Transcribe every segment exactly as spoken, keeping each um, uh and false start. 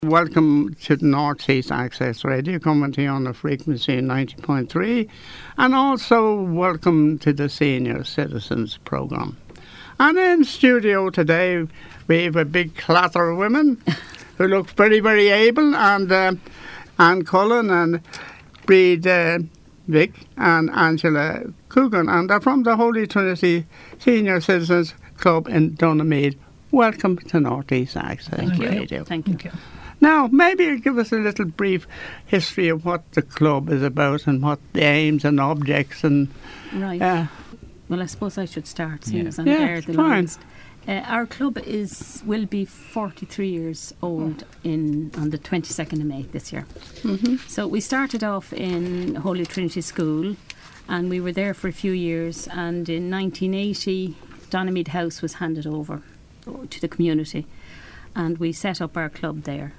Welcome to the North East Access Radio, coming to you on the frequency ninety point three, and also welcome to the Senior Citizens Programme. And in studio today we have a big clatter of women who look very, very able, and uh, Anne Cullen and Breed uh, Vick and Angela Coogan, and they're from the Holy Trinity Senior Citizens Club in Donaghmede. Welcome to North East Access Thank Radio. You. Thank you. Thank you. Now, maybe you give us a little brief history of what the club is about and what the aims and objects and... Right. Uh, well, I suppose I should start, seeing yeah. as I'm yeah, there the fine. longest. Uh, our club is will be forty-three years old in on the twenty-second of May this year. Mm-hmm. So we started off in Holy Trinity School, and we were there for a few years, and in nineteen eighty Donaghmede House was handed over to the community, and we set up our club there.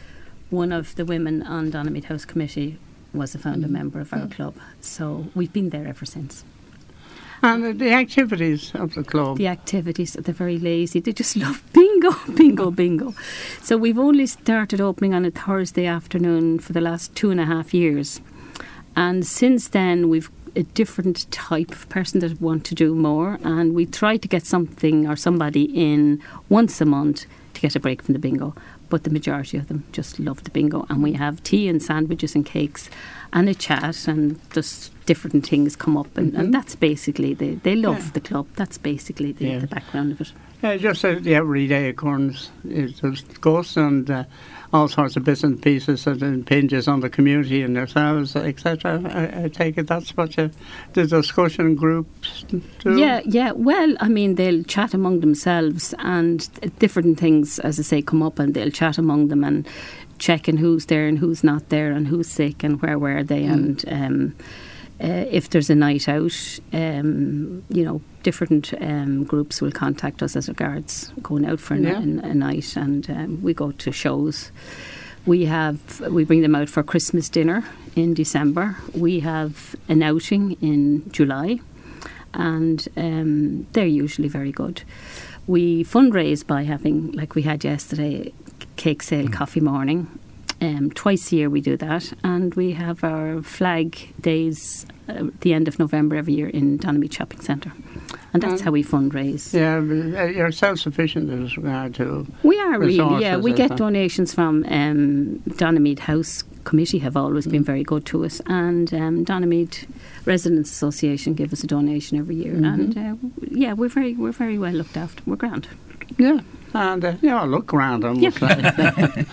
One of the women on Donaghmede House Committee was a founder mm. member of our mm. club, so we've been there ever since. And uh, the activities of the club? The activities, they're very lazy. They just love bingo, bingo, bingo. So we've only started opening on a Thursday afternoon for the last two and a half years. And since then, we've a different type of person that want to do more, and we try to get something or somebody in once a month to get a break from the bingo. But the majority of them just love the bingo, and we have tea and sandwiches and cakes and a chat, and just different things come up, and, mm-hmm. and that's basically the, they love yeah. the club. That's basically the, yeah. the background of it. Yeah, just uh, the everyday occurrence is just goes, and uh, all sorts of bits and pieces and impinges on the community and yourselves, et cetera. I, I take it that's what you, the discussion groups do? Yeah, yeah. Well, I mean, they'll chat among themselves, and different things, as I say, come up, and they'll chat among them and checking who's there and who's not there and who's sick and where were they, mm. and um, uh, if there's a night out, um, you know, different um, groups will contact us as regards going out for a, yeah. n- a night, and um, we go to shows. We have we bring them out for Christmas dinner in December. We have an outing in July, and um, they're usually very good. We fundraise by having, like we had yesterday, cake sale, mm. coffee morning. Um, twice a year we do that, and we have our flag days uh, at the end of November every year in Donaghmede Shopping Centre, and that's um, how we fundraise. Yeah, but you're self-sufficient in this regard to we are really, yeah. We get that. donations from um, Donaghmede House Committee have always mm. been very good to us, and um, Donaghmede Residents Association give us a donation every year, mm-hmm. and uh, yeah, we're very we're very well looked after. We're grand. Yeah. And, uh, yeah, look around, I must say.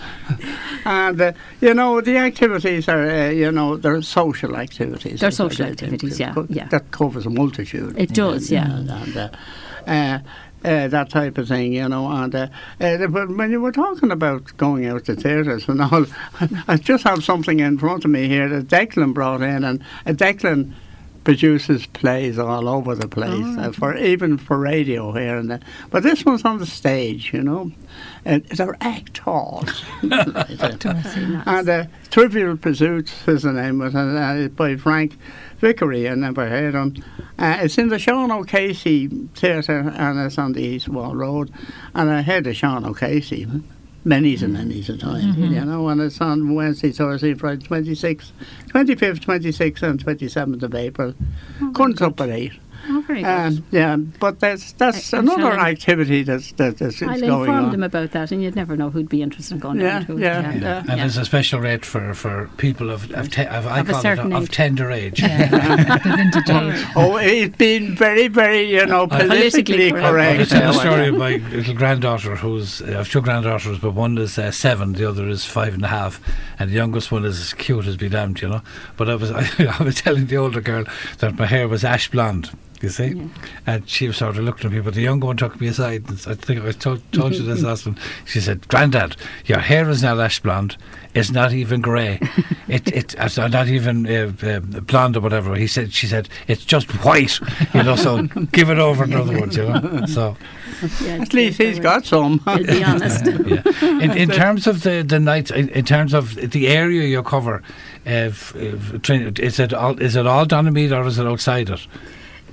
And, uh, you know, the activities are, uh, you know, they're social activities. They're social activities, yeah, co- yeah. That covers a multitude. It does, yeah. And, and uh, uh, uh, that type of thing, you know. And uh, uh, but when you were talking about going out to theatres and all, I just have something in front of me here that Declan brought in, and uh, Declan produces plays all over the place, oh, uh, for even for radio here and there. But this one's on the stage, you know. Uh, they're actors. Right, uh, and uh, Trivial Pursuits is the name of it, uh, by Frank Vickery. I never heard him. Uh, it's in the Sean O'Casey Theatre, and it's on the East Wall Road. And I heard of Sean O'Casey many's and many's a time, mm-hmm. you know, and it's on Wednesday, Thursday, Friday, twenty-sixth, twenty-fifth, twenty-sixth and twenty-seventh of April. Oh, Current up at eight. Oh, very um, good. Yeah, but that's that's I, another activity that's, that, that's I'll going on. I'll inform them about that, and you'd never know who'd be interested in going yeah, down to yeah, it. Yeah, yeah. yeah. And yeah. there's a special rate for, for people of of, te- of, I of, call it, of tender age. Yeah. The vintage age. Oh, it's been very, very, you know, politically, politically correct. I'll tell a story of my little granddaughter, who's uh, I have two granddaughters, but one is uh, seven, the other is five and a half, and the youngest one is as cute as be damned, you know. But I was I, I was telling the older girl that my hair was ash blonde. You see, yeah. And she was sort of looking at me, but the younger one took me aside. And I think I told, told you this last one. She said, "Grandad, your hair is not ash blonde. It's not even grey. it it it's not even uh, uh, blonde or whatever." He said, "She said it's just white. You know, so give it over." In other words, you know. So yeah, at least he's got some. To be honest. Yeah. In, in terms of the the night, in, in terms of the area you cover, uh, f- f- is it all is it all Donaghmede or is it outside it?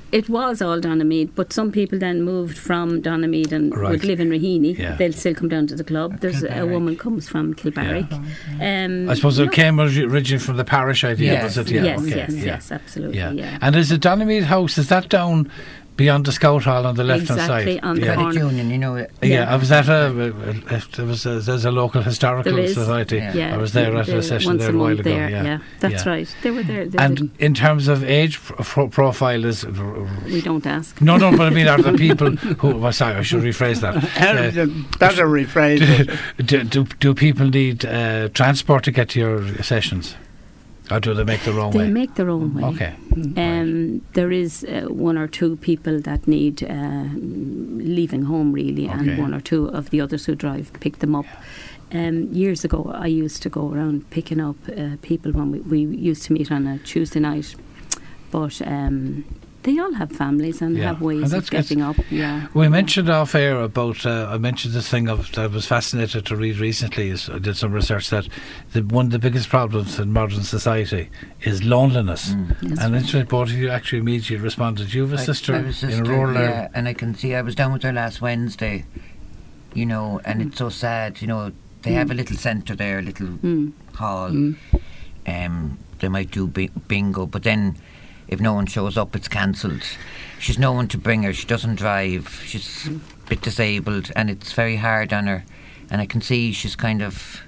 It was all Donamead, but some people then moved from Donamead and Right. would live in Raheny. Yeah. They'll still come down to the club. There's a Kilbarrack. woman comes from Kilbarrack. Um, I suppose no- it came originally from the parish idea, Yes. was it? Yeah, yes, okay, yes, yeah. yes, absolutely. Yeah. Yeah. And is the Donamead House, is that down beyond the Scout Hall on the left hand Exactly, side? on the yeah. corner. Credit union, you know. it- Yeah, Yeah. I was at a, a, a there was a, there's a local historical There is. society. Yeah. Yeah, I was there at the- a session once there a a while month ago. there, yeah. that's Yeah. right. They were there. They And didn't- in terms of age pro- profile, is we don't ask. no, no, but I mean, are the people who? Well, sorry, I should rephrase that. Uh, That's a rephrase. do, do do people need uh, transport to get to your sessions, or do they make their own They way? make their own way. Okay. Um, there is uh, one or two people that need uh, leaving home really, Okay. and one or two of the others who drive pick them up. Um, years ago, I used to go around picking up uh, people when we, we used to meet on a Tuesday night, but um, they all have families and Yeah. have And ways that's of getting up. Yeah, We mentioned off air about. Uh, I mentioned this thing of that I was fascinated to read recently. Is I did some research that the, one of the biggest problems in modern society is loneliness. Mm. That's And right. interesting, both of you actually immediately responded. You have a I- sister I have a sister, in a rural yeah, area. and I can see I was down with her last Wednesday, you know, and it's so sad, you know. They have a little centre there, a little Mm. hall. Mm. Um, they might do bi- bingo, but then if no one shows up, it's cancelled. She's no one to bring her. She doesn't drive. She's a bit disabled, and it's very hard on her. And I can see she's kind of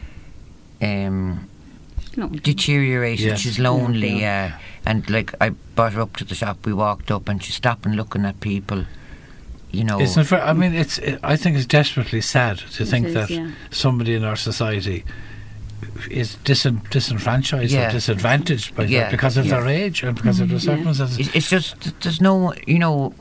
um, No. deteriorated. Yes. She's lonely, Yeah, yeah. And like I brought her up to the shop. We walked up, and she's stopping, looking at people. You know, Isn't it fair? I mean, it's. It, I think it's desperately sad to It think is, that yeah. somebody in our society is disen, disenfranchised Yeah. or disadvantaged by Yeah, that because of yeah. their age and because of their Yeah. circumstances. It's, it's just there's no, you know,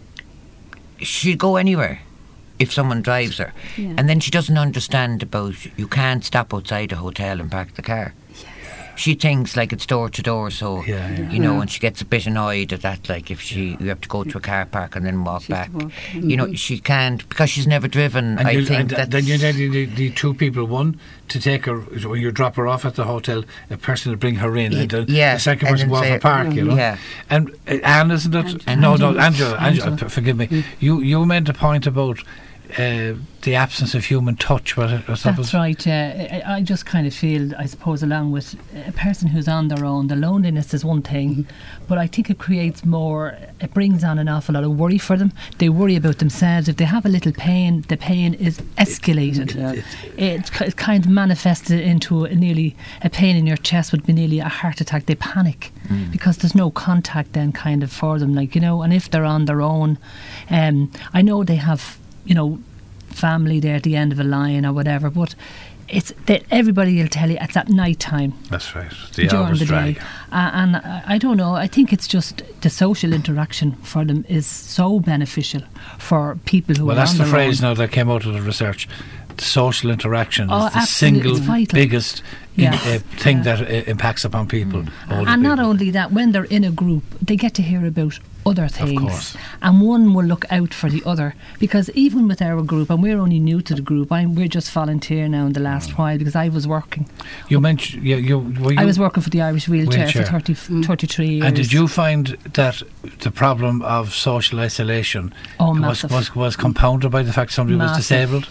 she'd go anywhere if someone drives her, Yeah. and then she doesn't understand about you can't stop outside a hotel and park the car. She thinks like it's door to door, so Yeah, yeah. you know, Yeah. and she gets a bit annoyed at that. Like if she, you have to go to a car park and then walk She has back. to walk. You know, she can't because she's never driven. And, I you, think and that then you need, you need- need two people. One to take her when you drop her off at the hotel, a person to bring her in, Y- and then yeah, the second and person then go off say- a park. You know. yeah. And uh, Anne, isn't it? Angela. No, no, Angela. Angela. Angela, Angela. p- forgive me. You you made a point about uh, the absence of human touch. Was it, was that That's right. Uh, I, I just kind of feel, I suppose, along with a person who's on their own, the loneliness is one thing, but I think it creates more, it brings on an awful lot of worry for them. They worry about themselves. If they have a little pain, the pain is escalated. Yeah. It, it kind of manifested into a nearly a pain in your chest would be nearly a heart attack. They panic because there's no contact then kind of for them, like, you know, and if they're on their own, um, I know they have, you know, family there at the end of a line or whatever, but it's that everybody will tell you it's at night time That's right. The during hours the drag. day, uh, and I, I don't know, I think it's just the social interaction for them is so beneficial for people who Well, are that's on the their phrase own. now that came out of the research. The social interaction Oh, is the absolutely, single it's vital. biggest in, Yeah. uh, thing Yeah. that uh, impacts upon people. older And not people. only that, when they're in a group, they get to hear about other things. course. And one will look out for the other. Because even with our group, and we're only new to the group, I'm, we're just volunteer now in the last Mm. while because I was working. You mentioned you, you, were you I was working for the Irish Wheelchair, Wheelchair. for thirty, thirty-three years. And did you find that the problem of social isolation Oh, was, massive. was was compounded by the fact somebody was Massive. disabled?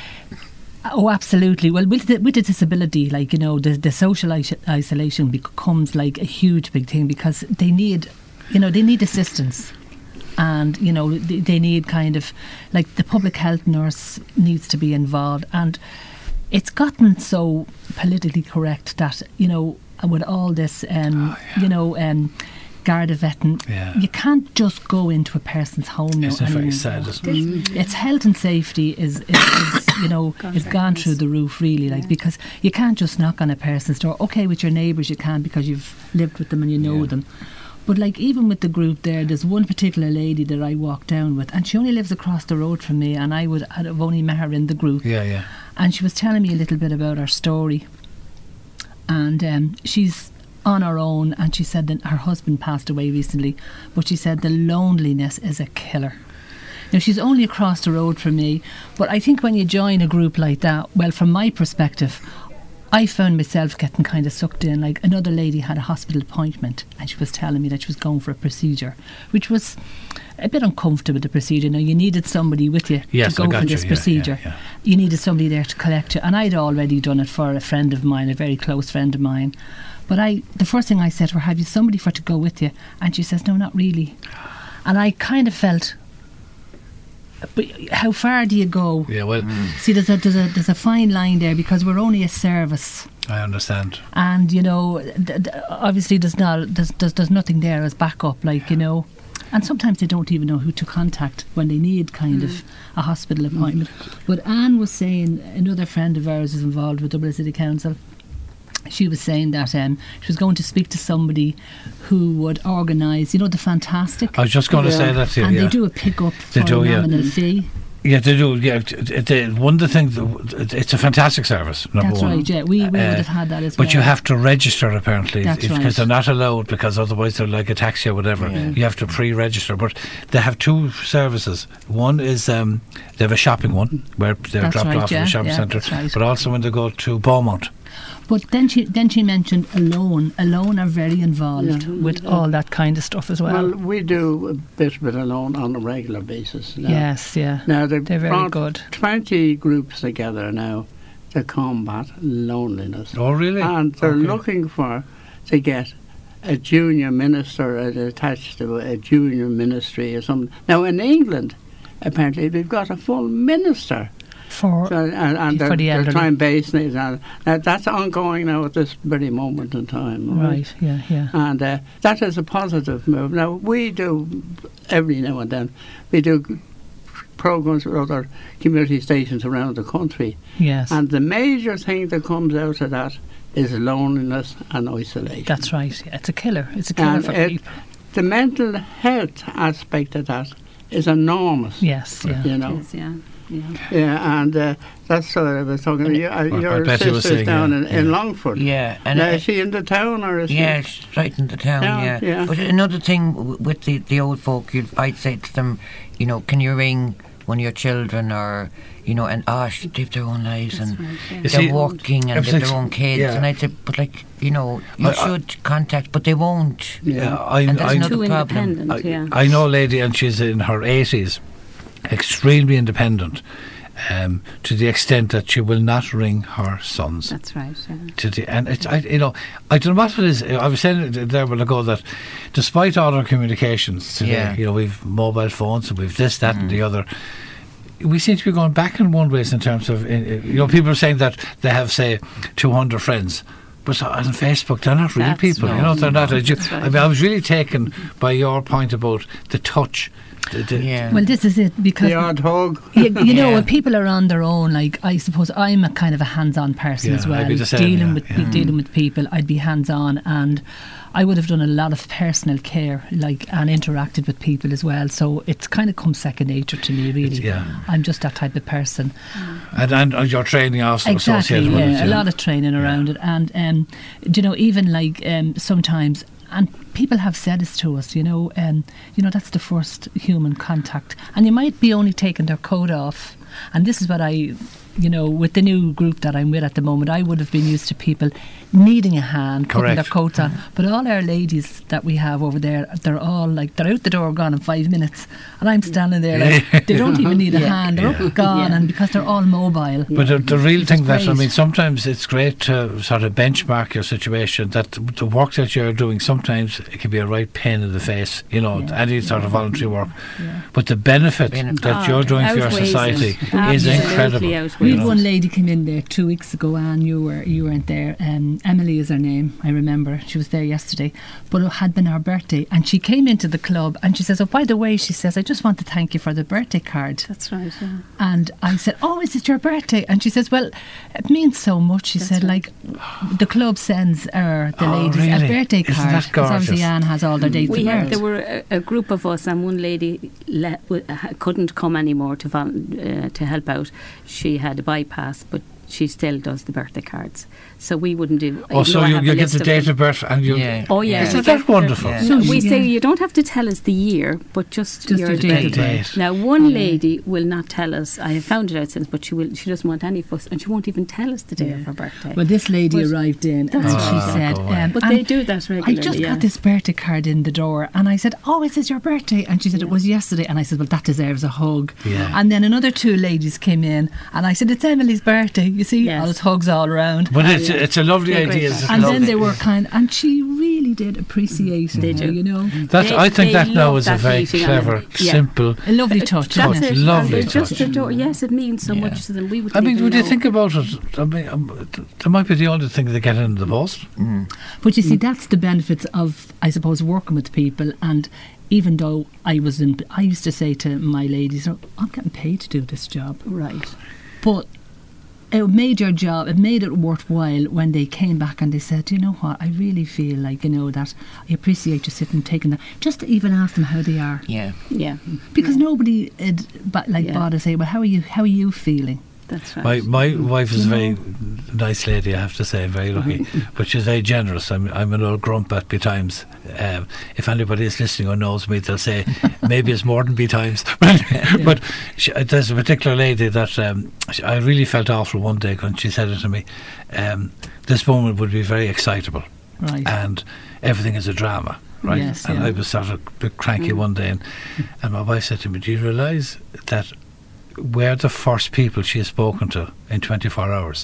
Oh, absolutely. Well, with the, with the disability, like, you know, the, the social is- isolation becomes like a huge big thing because they need, you know, they need assistance. And, you know, they, they need kind of, like, the public health nurse needs to be involved. And it's gotten so politically correct that, you know, with all this, um, you know, um, Garda vetting, Yeah. you can't just go into a person's home now. Isn't it very anymore. sad, isn't it? Its health and safety is, is, is you know, is gone through the roof, really, like, because you can't just knock on a person's door. Okay, with your neighbours you can because you've lived with them and you know Yeah. them. But like even with the group there, there's one particular lady that I walked down with, and she only lives across the road from me, and I would have only met her in the group. Yeah, yeah. And she was telling me a little bit about her story. And um, she's on her own, and she said that her husband passed away recently, but she said the loneliness is a killer. Now, she's only across the road from me, but I think when you join a group like that, well, from my perspective, I found myself getting kind of sucked in. Like, another lady had a hospital appointment and she was telling me that she was going for a procedure, which was a bit uncomfortable, the procedure. Now, you needed somebody with you Yes, to I go got for you, this yeah, procedure. yeah, yeah. You needed somebody there to collect you. And I'd already done it for a friend of mine, a very close friend of mine. But I, the first thing I said to her, have you somebody for to go with you? And she says, no, not really. And I kind of felt, but how far do you go? Yeah, well, See, there's a, there's a there's a fine line there, because we're only a service. I understand. And you know, th- th- obviously there's not there's, there's there's nothing there as backup, like, you know. And sometimes they don't even know who to contact when they need kind of a hospital appointment. But Anne was saying, another friend of ours is involved with Dublin City Council. She was saying that um, she was going to speak to somebody who would organise, you know, the Fantastic. I was just going to Yeah. say that to you. And yeah. they do a pick-up They for do, a yeah. nominal fee. Yeah, they do. Yeah, it, it, it, one of the things, it, it's a fantastic service. Number That's one. right, yeah. We, we Uh, would have had that as But well. you have to register, apparently, That's because right. they're not allowed, because otherwise they're like a taxi or whatever. Yeah. You have to pre-register. But they have two services. One is um, they have a shopping one where they're That's dropped right, off yeah, at the shopping yeah, centre, that's right. but also when they go to Beaumont. But then she then she mentioned Alone. Alone are very involved Yeah. with all that kind of stuff as well. Well, we do a bit with Alone on a regular basis. Now. yes, yeah. Now they've They're very brought good. twenty groups together now to combat loneliness, Oh, really? and they're Okay. looking for to get a junior minister uh, attached to a junior ministry or something. Now in England, apparently they've got a full minister. For So, and, and For they're, the they're elderly. trying base it, and uh, that's ongoing now at this very moment in time. right, yeah, yeah. And uh, that is a positive move. Now we do every now and then we do programs with other community stations around the country, Yes. and the major thing that comes out of that is loneliness and isolation. That's right. Yeah. It's a killer. It's a killer And for it- people. The mental health aspect of that is enormous. Yes, yeah. You It know. is, yeah. Yeah. Yeah, and uh, that's what I was talking about. Your, uh, Well, your Betty was sister's saying, down yeah, in, in yeah. Longford. Yeah, and now, I- is she in the town or is Yeah, she? it's right in the town, Yeah, yeah. yeah. But another thing w- with the, the old folk, you'd, I'd say to them, you know, can you ring one of your children, or, you know, and, oh, sh- they have their own lives, That's and right, yeah. You they're see, working, and if they have it's- their own kids, yeah. and I'd say, but like, you know, you I- I- should contact, but they won't. Yeah, I, And that's I, another Too problem. independent, I, yeah. I know a lady, and she's in her eighties, extremely independent, um, to the extent that she will not ring her sons. That's right, yeah. To the, and it's, I, you know, I don't know what it is. I was saying it there a while ago that despite all our communications today, Yeah. you know, we've mobile phones and we've this, that, and the other. We seem to be going back in one ways in terms of, uh, you know, people are saying that they have, say, two hundred friends. But on Facebook, they're not real That's people. right. You know, they're not. I, ju- That's right. I mean, I was really taken by your point about the touch. The, the, Yeah. Well, this is it, because The odd hug. you, you know, Yeah. when people are on their own, like, I suppose I'm a kind of a hands-on person Yeah, as I'd well. be the same, dealing yeah, with yeah. dealing with people, I'd be hands-on, and I would have done a lot of personal care, like, and interacted with people as well. So it's kind of come second nature to me, really. It's- yeah. I'm just that type of person. and, and uh, your training also Exactly, associated with yeah, it. a lot of training around it, and um, do you know, even like um, sometimes, and people have said this to us, you know, um, you know, that's the first human contact, and you might be only taking their coat off, and this is what I, you know, with the new group that I'm with at the moment, I would have been used to people needing a hand, putting their Correct. coats on, but all our ladies that we have over there, they're all like, they're out the door gone in five minutes, and I'm standing there like, they don't even need a hand, they're up gone, Yeah. and because they're all mobile. But the, the real Which thing is that, I great. mean, sometimes it's great to sort of benchmark your situation, that the work that you're doing, sometimes it can be a right pain in the face, you know, Yeah. any sort of voluntary work. Yeah. But the benefit Benefit. that Oh, you're doing for your outweighs it. society is Absolutely incredible. outweighs We you had know. one lady come in there two weeks ago, and you were you weren't there. Um, Emily is her name. I remember she was there yesterday, but it had been her birthday, and she came into the club and she says, "Oh, by the way," she says, "I just want to thank you for the birthday card." That's right, yeah. And I said, "Oh, is it your birthday?" And she says, "Well, it means so much." She That's said, right. "Like the club sends her the Oh, ladies really? a birthday Isn't card that because obviously gorgeous? Anne has all their dates We of had, birth." there were a, a group of us, and one lady le- w- ha- couldn't come anymore to vol- uh, to help out. She had a bypass, but she still does the birthday cards. So we wouldn't do. Oh, so you, you get the date of birth and you. Yeah. Oh yeah, Isn't that wonderful? Yeah. So we Yeah. say you don't have to tell us the year, but just, Just your your date. date of birth. Now, one lady will not tell us. I have found it out since, but she will. She doesn't want any fuss, and she won't even tell us the day of her birthday. Well, this lady But- arrived in and That's she right. said, Oh, go away. um, but and they do that I regularly. just yeah. got this birthday card in the door, and I said, "Oh, is this your birthday?" And she said, "It was yesterday." And I said, "Well, that deserves a hug." Yeah. And then another two ladies came in, and I said, "It's Emily's birthday." You see, Yes. all those hugs all around. But Oh, it's yeah. it's a lovely They're great idea. fun. It's And lovely. then they were kind, and she really did appreciate it. They do. You know, That's, They- I think they that now love is a that very meeting on clever, it. Yeah. simple. a lovely touch. That's isn't it. it? Lovely And they just touch. adore. Yes, it means so Yeah. much to them. We would. I mean, would you think about it? I mean, um, th- that might be the only thing they get in the post. Mm. But you see, that's the benefits of, I suppose, working with people. And even though I was in, I used to say to my ladies, "Oh, I'm getting paid to do this job." Right. But it made your job, it made it worthwhile when they came back and they said, "You know what, I really feel like, you know, that I appreciate you sitting and taking that." Just to even ask them how they are. Yeah. Yeah. Because nobody would but like Yeah. bother say, "Well, how are you how are you feeling?" That's right. My my wife is a very nice lady, I have to say, very lucky, Uh-huh. but she's very generous. I'm I'm an old grump at betimes. Um, if anybody is listening or knows me, they'll say maybe it's more than betimes. But she, there's a particular lady that um, she, I really felt awful one day when she said it to me. Um, this woman would be very excitable, Right. and everything is a drama. Right, Yes, and yeah. I was sort of a bit cranky one day, and, and my wife said to me, "Do you realise that we're the first people she has spoken to in twenty-four hours?"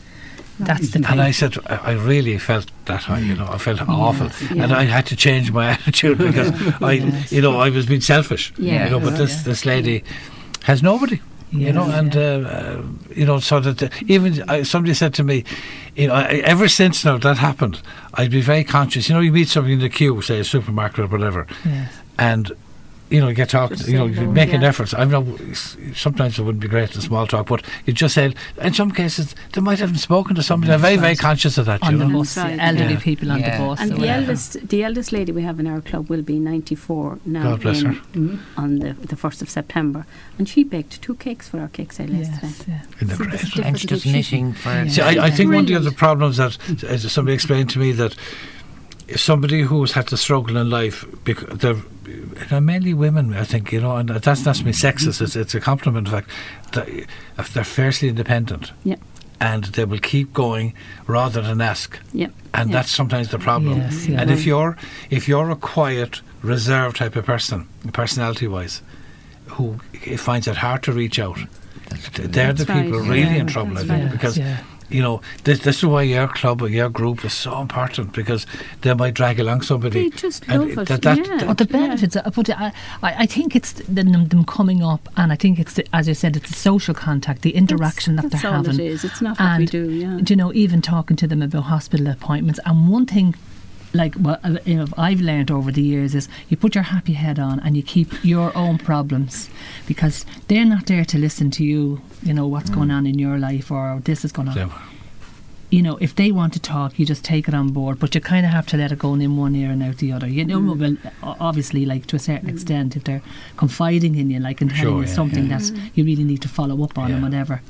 That's the And thing. I said, I I really felt that, I, you know, I felt awful, yeah. and I had to change my attitude because I, Yes. you know, I was being selfish, Yeah. you know. But this this lady has nobody, you Yeah, know, and yeah. uh, uh, you know, so that uh, even uh, somebody said to me, you know, I, ever since now that happened, I'd be very conscious. You know, you meet somebody in the queue, say a supermarket or whatever, Yes. and you know, you get talking, Just you know, say you hello, make an yeah. effort. I know sometimes it wouldn't be great in small talk, but you just say, in some cases, they might have spoken to somebody. They're very, very conscious of that, On you the know. bus, That's right, elderly yeah. people on Yeah. the bus. And or the whatever. eldest, the eldest lady we have in our club will be ninety-four now. God bless in, her. On the the first of September, and she baked two cakes for our cake sale yesterday. Yes, yeah. In the So great. there's a And difference she does between- knitting for. Yeah. See, I, I think one of the Brilliant. other problems that as somebody explained to me that if somebody who's had to struggle in life, because they're, they're mainly women, I think, you know, and that's not me sexist. It's, it's a compliment. In fact, that if they're fiercely independent, Yeah. and they will keep going rather than ask, Yeah. and Yeah. that's sometimes the problem. Yes, yeah. And if you're if you're a quiet, reserved type of person, personality-wise, who finds it hard to reach out, th- they're the That's people right, really yeah. in trouble, I That's think, right. because yeah. you know, this, this is why your club or your group is so important, because they might drag along somebody. They just and love it, that- that- yeah. that- But the benefits, uh, but I, I I think it's the, them, them coming up, and I think it's, the, as I said, it's the social contact, the interaction that's, that they're that's all having. it is. It's not what we And, do. Yeah. do you know, even talking to them about hospital appointments. And one thing, like what uh, you know, I've learned over the years is you put your happy head on and you keep your own problems, because they're not there to listen to you, you know, what's going on in your life or this is going on. Yeah. You know, if they want to talk, you just take it on board, but you kind of have to let it go in one ear and out the other. You know, Mm. well, o- obviously, like to a certain extent, if they're confiding in you, like and telling Sure, you yeah, something yeah. that you really need to follow up on Yeah. and whatever.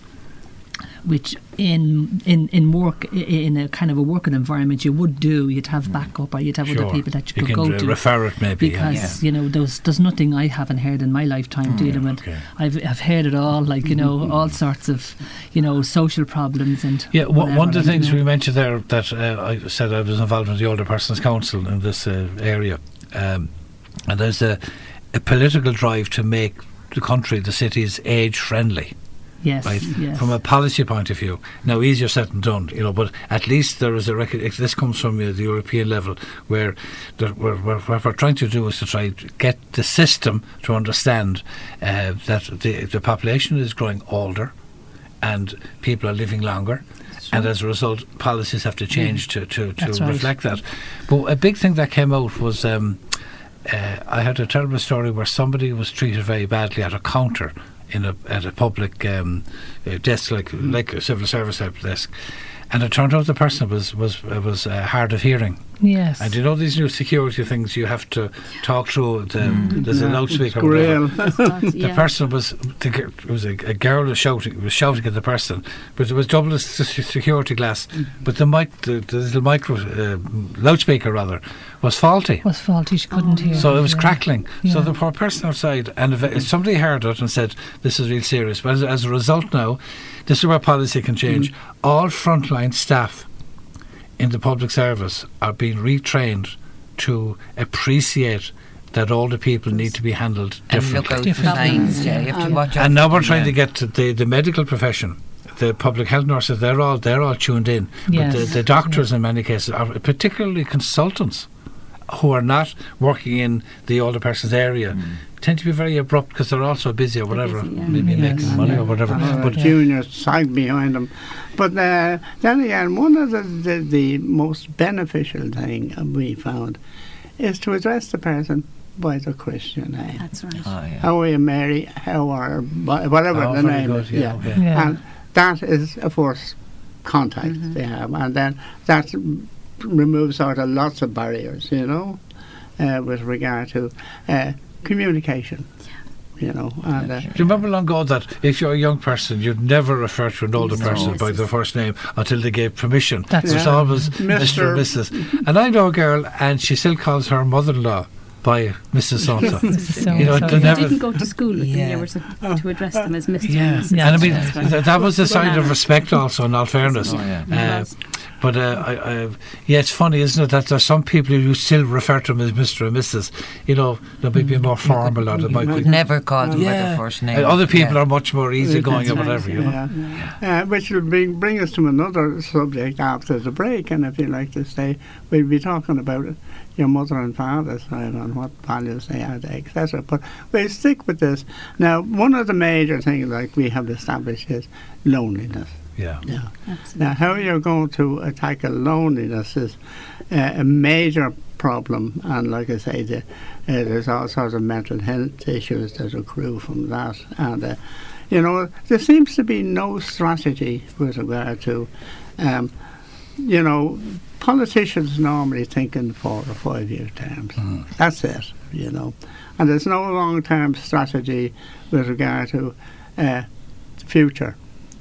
Which in in in work i- in a kind of a working environment you would do. You'd have backup, or you'd have Mm. Sure. other people that you, You could can go uh, to. refer it, maybe. yeah. Because you know, there's there's nothing I haven't heard in my lifetime dealing with. okay. I've I've heard it all, like you know, all sorts of you know social problems and Yeah, one, one of the whatever, things you know. we mentioned there that uh, I said I was involved in the Older Persons Council in this uh, area, um, and there's a, a political drive to make the country, the cities, age friendly. Yes, Right, yes. from a policy point of view. Now, easier said than done, you know, but at least there is a record. This comes from uh, the European level, where there, we're, we're, what we're trying to do is to try to get the system to understand uh, that the, the population is growing older, and people are living longer, and as a result, policies have to change to to, That's to right. reflect that. But a big thing that came out was. Um, uh, I had a terrible story where somebody was treated very badly at a counter in a at a public um, uh, desk, like like a civil service type desk, and it turned out the person was was uh, was uh, hard of hearing. Yes. And you know these new security things you have to talk through. The, Mm. There's a Yeah, loudspeaker. it's or whatever. grill. The yeah. person was the, g- it was a, a girl was shouting was shouting at the person, but it was double the s- security glass. But the mic, the, the little micro uh, loudspeaker rather, was faulty. Was faulty. She couldn't Oh. hear. So it was Yeah. crackling. So Yeah. the poor person outside, and if, if somebody heard it and said, "This is real serious," but as, as a result now, this is where policy can change. All frontline staff in the public service are being retrained to appreciate that older people need to be handled And differently. look out for Different. signs. Yeah, you have to Um, watch out. And now for we're them, trying yeah. to get to the, the medical profession. The public health nurses, they're all they're all tuned in. Yes. But the, the doctors, in many cases, are particularly consultants who are not working in the older person's area, tend to be very abrupt because they're also busy or They're whatever, busy, yeah. maybe Yes. making money Yeah. or whatever. Uh, But juniors sag behind them. But uh, then again, one of the, the, the most beneficial thing we found is to address the person by the Christian name. That's right. Oh, yeah. How are you, Mary? How are whatever Oh, the very name good, is? yeah, okay. Yeah. And that is a first contact Mhm. they have, and then that removes out of lots of barriers, you know, uh, with regard to uh, communication. You know, and uh, do you remember long ago that if you're a young person, you'd never refer to an older No. person by their first name until they gave permission? That's It was right. always Mister or Missus And I know a girl, and she still calls her mother-in-law by Missus So-and-so. So- You know, so- they You never- didn't go to school with Yeah. them. You were supposed to address them as Mister Yeah, and Missus Yeah, and I mean that's right. th- that was a sign of Banana. respect, also, in all fairness. Oh, yeah. Uh, Yes. but uh, I, I, yeah, it's funny, isn't it, that there's some people who still refer to them as Mister and Missus You know, they might be more formal, or they might Could be. never call them by Yeah. their first name. Uh, other people Yeah. are much more easygoing or That's right, whatever. You know? yeah. Uh, which will bring, bring us to another subject after the break, and if you like to stay, we'll be talking about it, your mother and father's side and what values they had, et cetera. But we'll stick with this. Now, one of the major things like we have established is loneliness. Yeah. Yeah. Absolutely. Now, how you're going to tackle loneliness is uh, a major problem, and like I say, the, uh, there's all sorts of mental health issues that accrue from that, and uh, you know, there seems to be no strategy with regard to, um, you know, politicians normally think in four or five year terms. Mhm. That's it, you know, and there's no long term strategy with regard to uh, the future.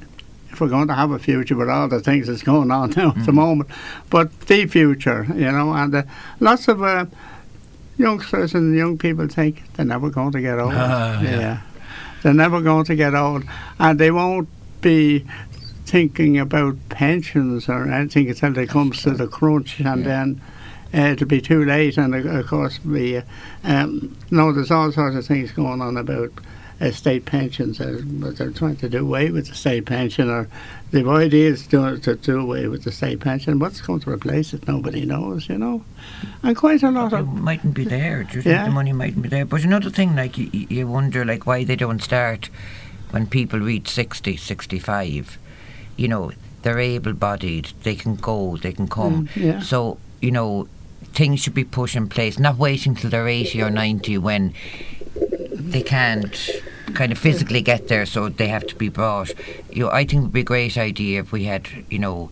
If we're going to have a future with all the things that's going on now at the moment, but the future, you know, and uh, lots of uh, youngsters and young people think they're never going to get old. Ah, yeah. They're never going to get old, and they won't be thinking about pensions or anything until it comes to the crunch, and then uh, it'll be too late. And uh, of course, we uh, um, know there's all sorts of things going on about Uh, state pensions, uh, but they're trying to do away with the state pension, or the idea is to, to do away with the state pension. What's going to replace it? Nobody knows, you know. And quite a lot It of mightn't be there. Do you think Yeah. the money mightn't be there? But another thing, like you, you wonder, like why they don't start when people reach sixty, sixty-five. You know, they're able-bodied. They can go. They can come. Mm, yeah. So you know, things should be put in place. Not waiting till they're eighty or ninety when they can't kind of physically get there, so they have to be brought. You know, I think it would be a great idea if we had, you know,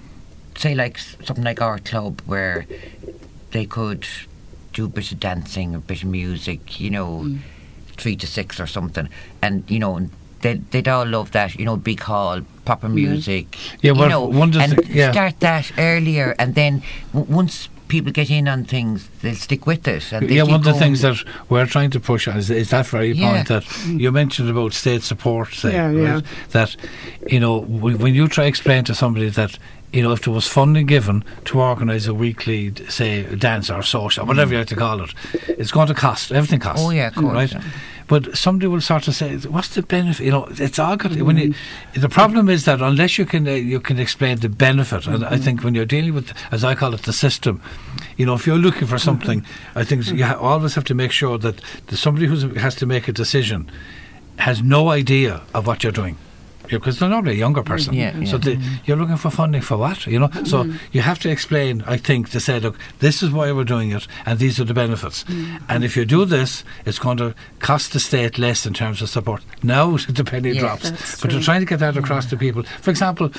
say like s- something like our club where they could do a bit of dancing, a bit of music, you know, Mm. three to six or something, and you know, and they'd, they'd all love that, you know, big hall, proper music, Yeah, you well, know, one of the and thi- yeah. start that earlier, and then w- once people get in on things, they'll stick with it. And they'll Yeah, keep one of the going. things that we're trying to push on is, is that very Yeah. point that you mentioned about state support, say, Yeah, yeah. right? That, you know, w- when you try to explain to somebody that, you know, if there was funding given to organise a weekly, d- say, dance or social, whatever you like to call it, it's going to cost. Everything costs. Oh, yeah, of course, Right? yeah. But somebody will sort of say, "What's the benefit?" You know, it's all got. When you, the problem is that unless you can uh, you can explain the benefit, and I think when you're dealing with, as I call it, the system, you know, if you're looking for something, I think you ha- always have to make sure that the, somebody who has to make a decision has no idea of what you're doing. Because they're normally a younger person, Yeah, so yeah. the, you're looking for funding for what, you know. So you have to explain, I think, to say, look, this is why we're doing it, and these are the benefits. And if you do this, it's going to cost the state less in terms of support. Now the penny Yeah, drops, that's but true. you're trying to get that across to people. For example,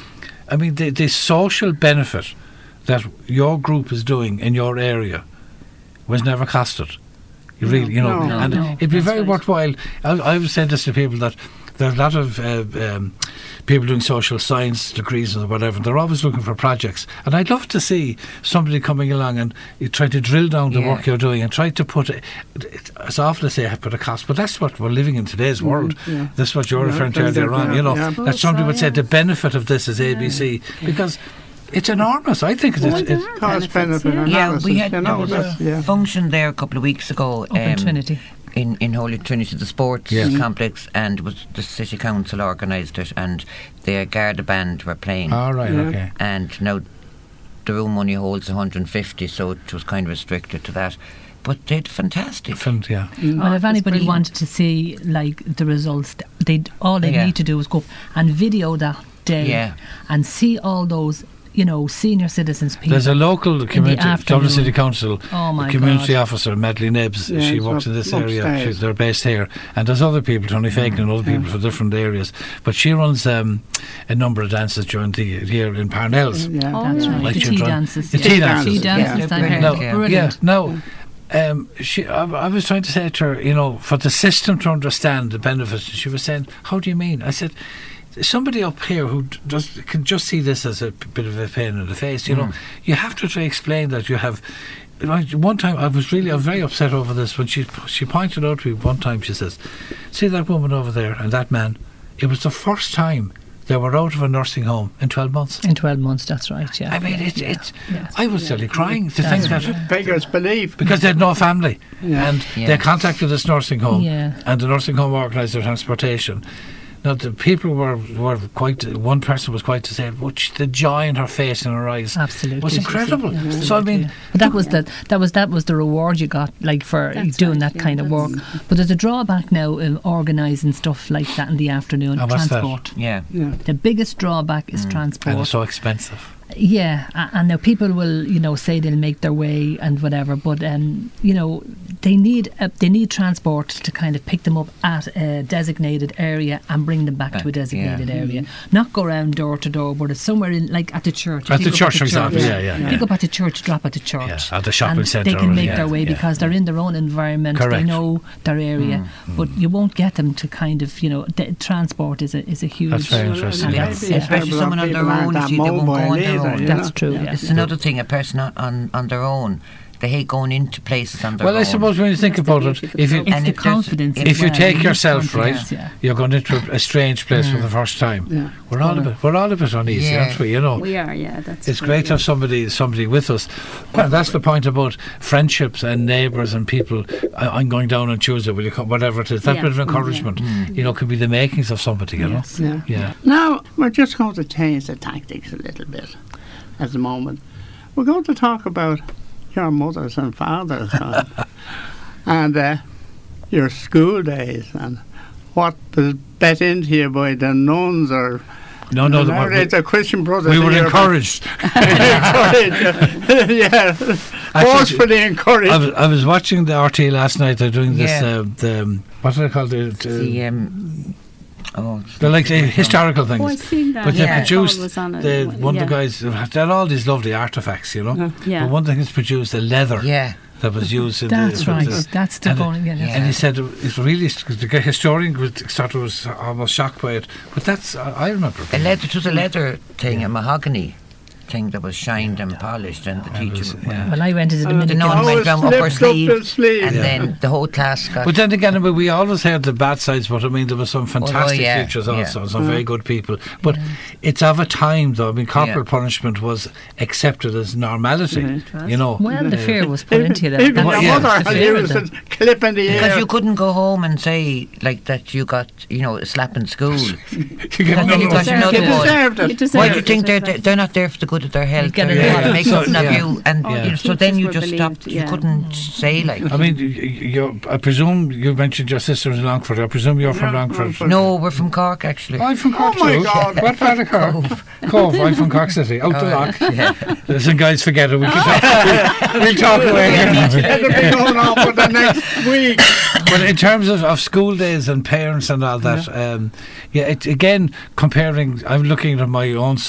I mean, the, the social benefit that your group is doing in your area was never costed. You really, you know, No, and no, it'd be that's very right. worthwhile. I, I was saying this to people that there are a lot of uh, um, people doing social science degrees and whatever. And they're always looking for projects, and I'd love to see somebody coming along and you try to drill down the Yeah. work you're doing and try to put it. It's awful to say I put a cost, but that's what we're living in today's world. yeah. That's what you're Yeah, referring to that's earlier it, on. yeah, You know, yeah. that somebody would say the benefit of this is A B C because it's enormous. I think it's. Well, it's there are Cost benefits, benefit yeah. Yeah, analysis. we had you there know, was that's, a yeah. function there a couple of weeks ago. Up in um, Trinity. in, in Holy Trinity, the sports Yes. complex, and it was the city council organised it, and the Garda band were playing. All right. Yeah. Okay. And now the room only holds one hundred fifty, so it was kind of restricted to that. But they did fantastic. Fin- yeah. Well, if Oh, anybody brilliant. wanted to see like the results, they all they Yeah. need to do is go up and video that day Yeah. and see all those, you know, senior citizens people. There's a local community, Dublin afternoon. City Council, Oh my community God. officer, Medley Nibbs. Yeah, she it's works up- in this area. upstairs. She's, they're based here. And there's other people, Tony Fagan and other people for different areas. But she runs um, a number of dances during the year in Parnells. Yeah, Oh, That's yeah. right. Like the tea children. dances. The yeah. tea dances. Tea dances. Yeah. I heard. No, Yeah. Brilliant. Yeah, no. Um, she, I, I was trying to say to her, you know, for the system to understand the benefits, she was saying, how do you mean? I said, somebody up here who d- does can just see this as a p- bit of a pain in the face, you know, you have to try to explain that you have. Right, one time I was really I was very upset over this when she she pointed out to me one time. She says, see that woman over there and that man, it was the first time they were out of a nursing home in twelve months. In twelve months, that's right, yeah. I mean, it's it's. Yeah. I was nearly crying to That's think that beggars believe. because they had no family, Yeah. and Yeah. they contacted this nursing home, Yeah. and the nursing home organised their transportation. Now the people were, were quite. One person was quite to say, "Which the joy in her face and her eyes Absolutely. was incredible." Yeah, So I mean, But that was the that was that was the reward you got, like for That's doing right, that yeah, kind of work. that's- But there's a drawback now in organising stuff like that in the afternoon. Oh, what's that? transport. Yeah. Yeah. The biggest drawback is and transport. it's so expensive. Yeah, a- and now people will, you know, say they'll make their way and whatever, but um, you know, they need uh, they need transport to kind of pick them up at a designated area and bring them back to a Back, designated yeah. area. Not go around door to door, but it's somewhere in, like at the church. At Pick the up church, for example, yeah, yeah, yeah. Pick up at the church, drop at the church. Yeah, at the shopping and centre they can or- make yeah, their way yeah, because they're in their own environment. Correct. They know their area, Mm, but you won't get them to kind of, you know, the transport is a is a huge. That's very interesting. And Yeah. maybe Yeah. Especially people someone on people their aren't own, that see, they won't go mobile on their either, own. you That's know. true. Yeah. Yeah. It's another thing, a person on, on, on their own, they hate going into places on their Well, own. I suppose when you think That's the about it, beauty of if the you It's And the if there's- confidence. if as if you well. take need yourself right, confidence, yeah. you're going into a, a strange place for the first time. Yeah. We're all a bit, we're all a bit uneasy, Yeah. aren't we? You know. We are, yeah. That's It's true, great to yeah. have somebody somebody with us. Well, that's the point about friendships and neighbours and people. I, I'm going down on Tuesday. Will you come? Whatever it is, that Yeah. bit of encouragement, you know, could be the makings of somebody. You Yes. Yeah. know. Yeah. Now, we're just going to change the tactics a little bit at the moment. We're going to talk about your mothers and fathers and, and uh, your school days and what was bet into you by the nuns or No, no. the- nowadays the Christian brothers. we were here, but- encouraged. encouraged. Yeah, forcefully encouraged. I was, I was watching the R T E last night. They're doing this. Yeah. Uh, the um, what do they call the? the The, um, oh, they're like the historical things. Oh, I've seen that. But Yeah. they produced Paul was on it. the, one yeah. of the guys. They're all these lovely artifacts, you know. Yeah. But one thing is produced the leather yeah. that was used. In That's the, right. the- That's the and, going. Yeah, yeah. and he said it's really the historian was sort of was almost shocked by it. But that's I I remember. A leather, it was a leather thing, a mahogany thing that was shined and polished, and the And it teacher was- went. yeah. Well, I went into the Uh, The Dominican. nun Oh, went it down up her slipped up sleeve, the sleeve. and Yeah. then the whole class got. But then again, I mean, we always heard the bad sides, but I mean, there were some fantastic yeah, teachers yeah. also, some very good people. But it's of a time, though. I mean, corporal Yeah. punishment was accepted as normality, Yeah, it was. you know. Well, the Uh, fear was put into you. That. Even That's your yeah. mother the had fear of used them. a clip in the Because air. you couldn't go home and say like that you got, you know, a slap in school. You get And another you one. got another You one. deserved You it. deserved Why do you it, think they're exactly. they're not there for the good of their health? get They're it there right. to make So- something of yeah. you, and Yeah. you know, so then Teachers you were just stopped. believed, You yeah. couldn't say like. I mean, you, you, I presume you mentioned your sister in Longford. I presume you're from Yeah, Longford. Longford. No, we're from Cork actually. I'm from Cork Oh my too. God. What part of Cork? Cove. I'm from Cork City. Out the Oh, lock. yeah. Listen, guys, forget it. We can talk, we'll, we'll talk away here. It'll be going on for the next week. But in terms of, of school days and parents and all that, yeah, um, yeah it, again, comparing, I'm looking at my own son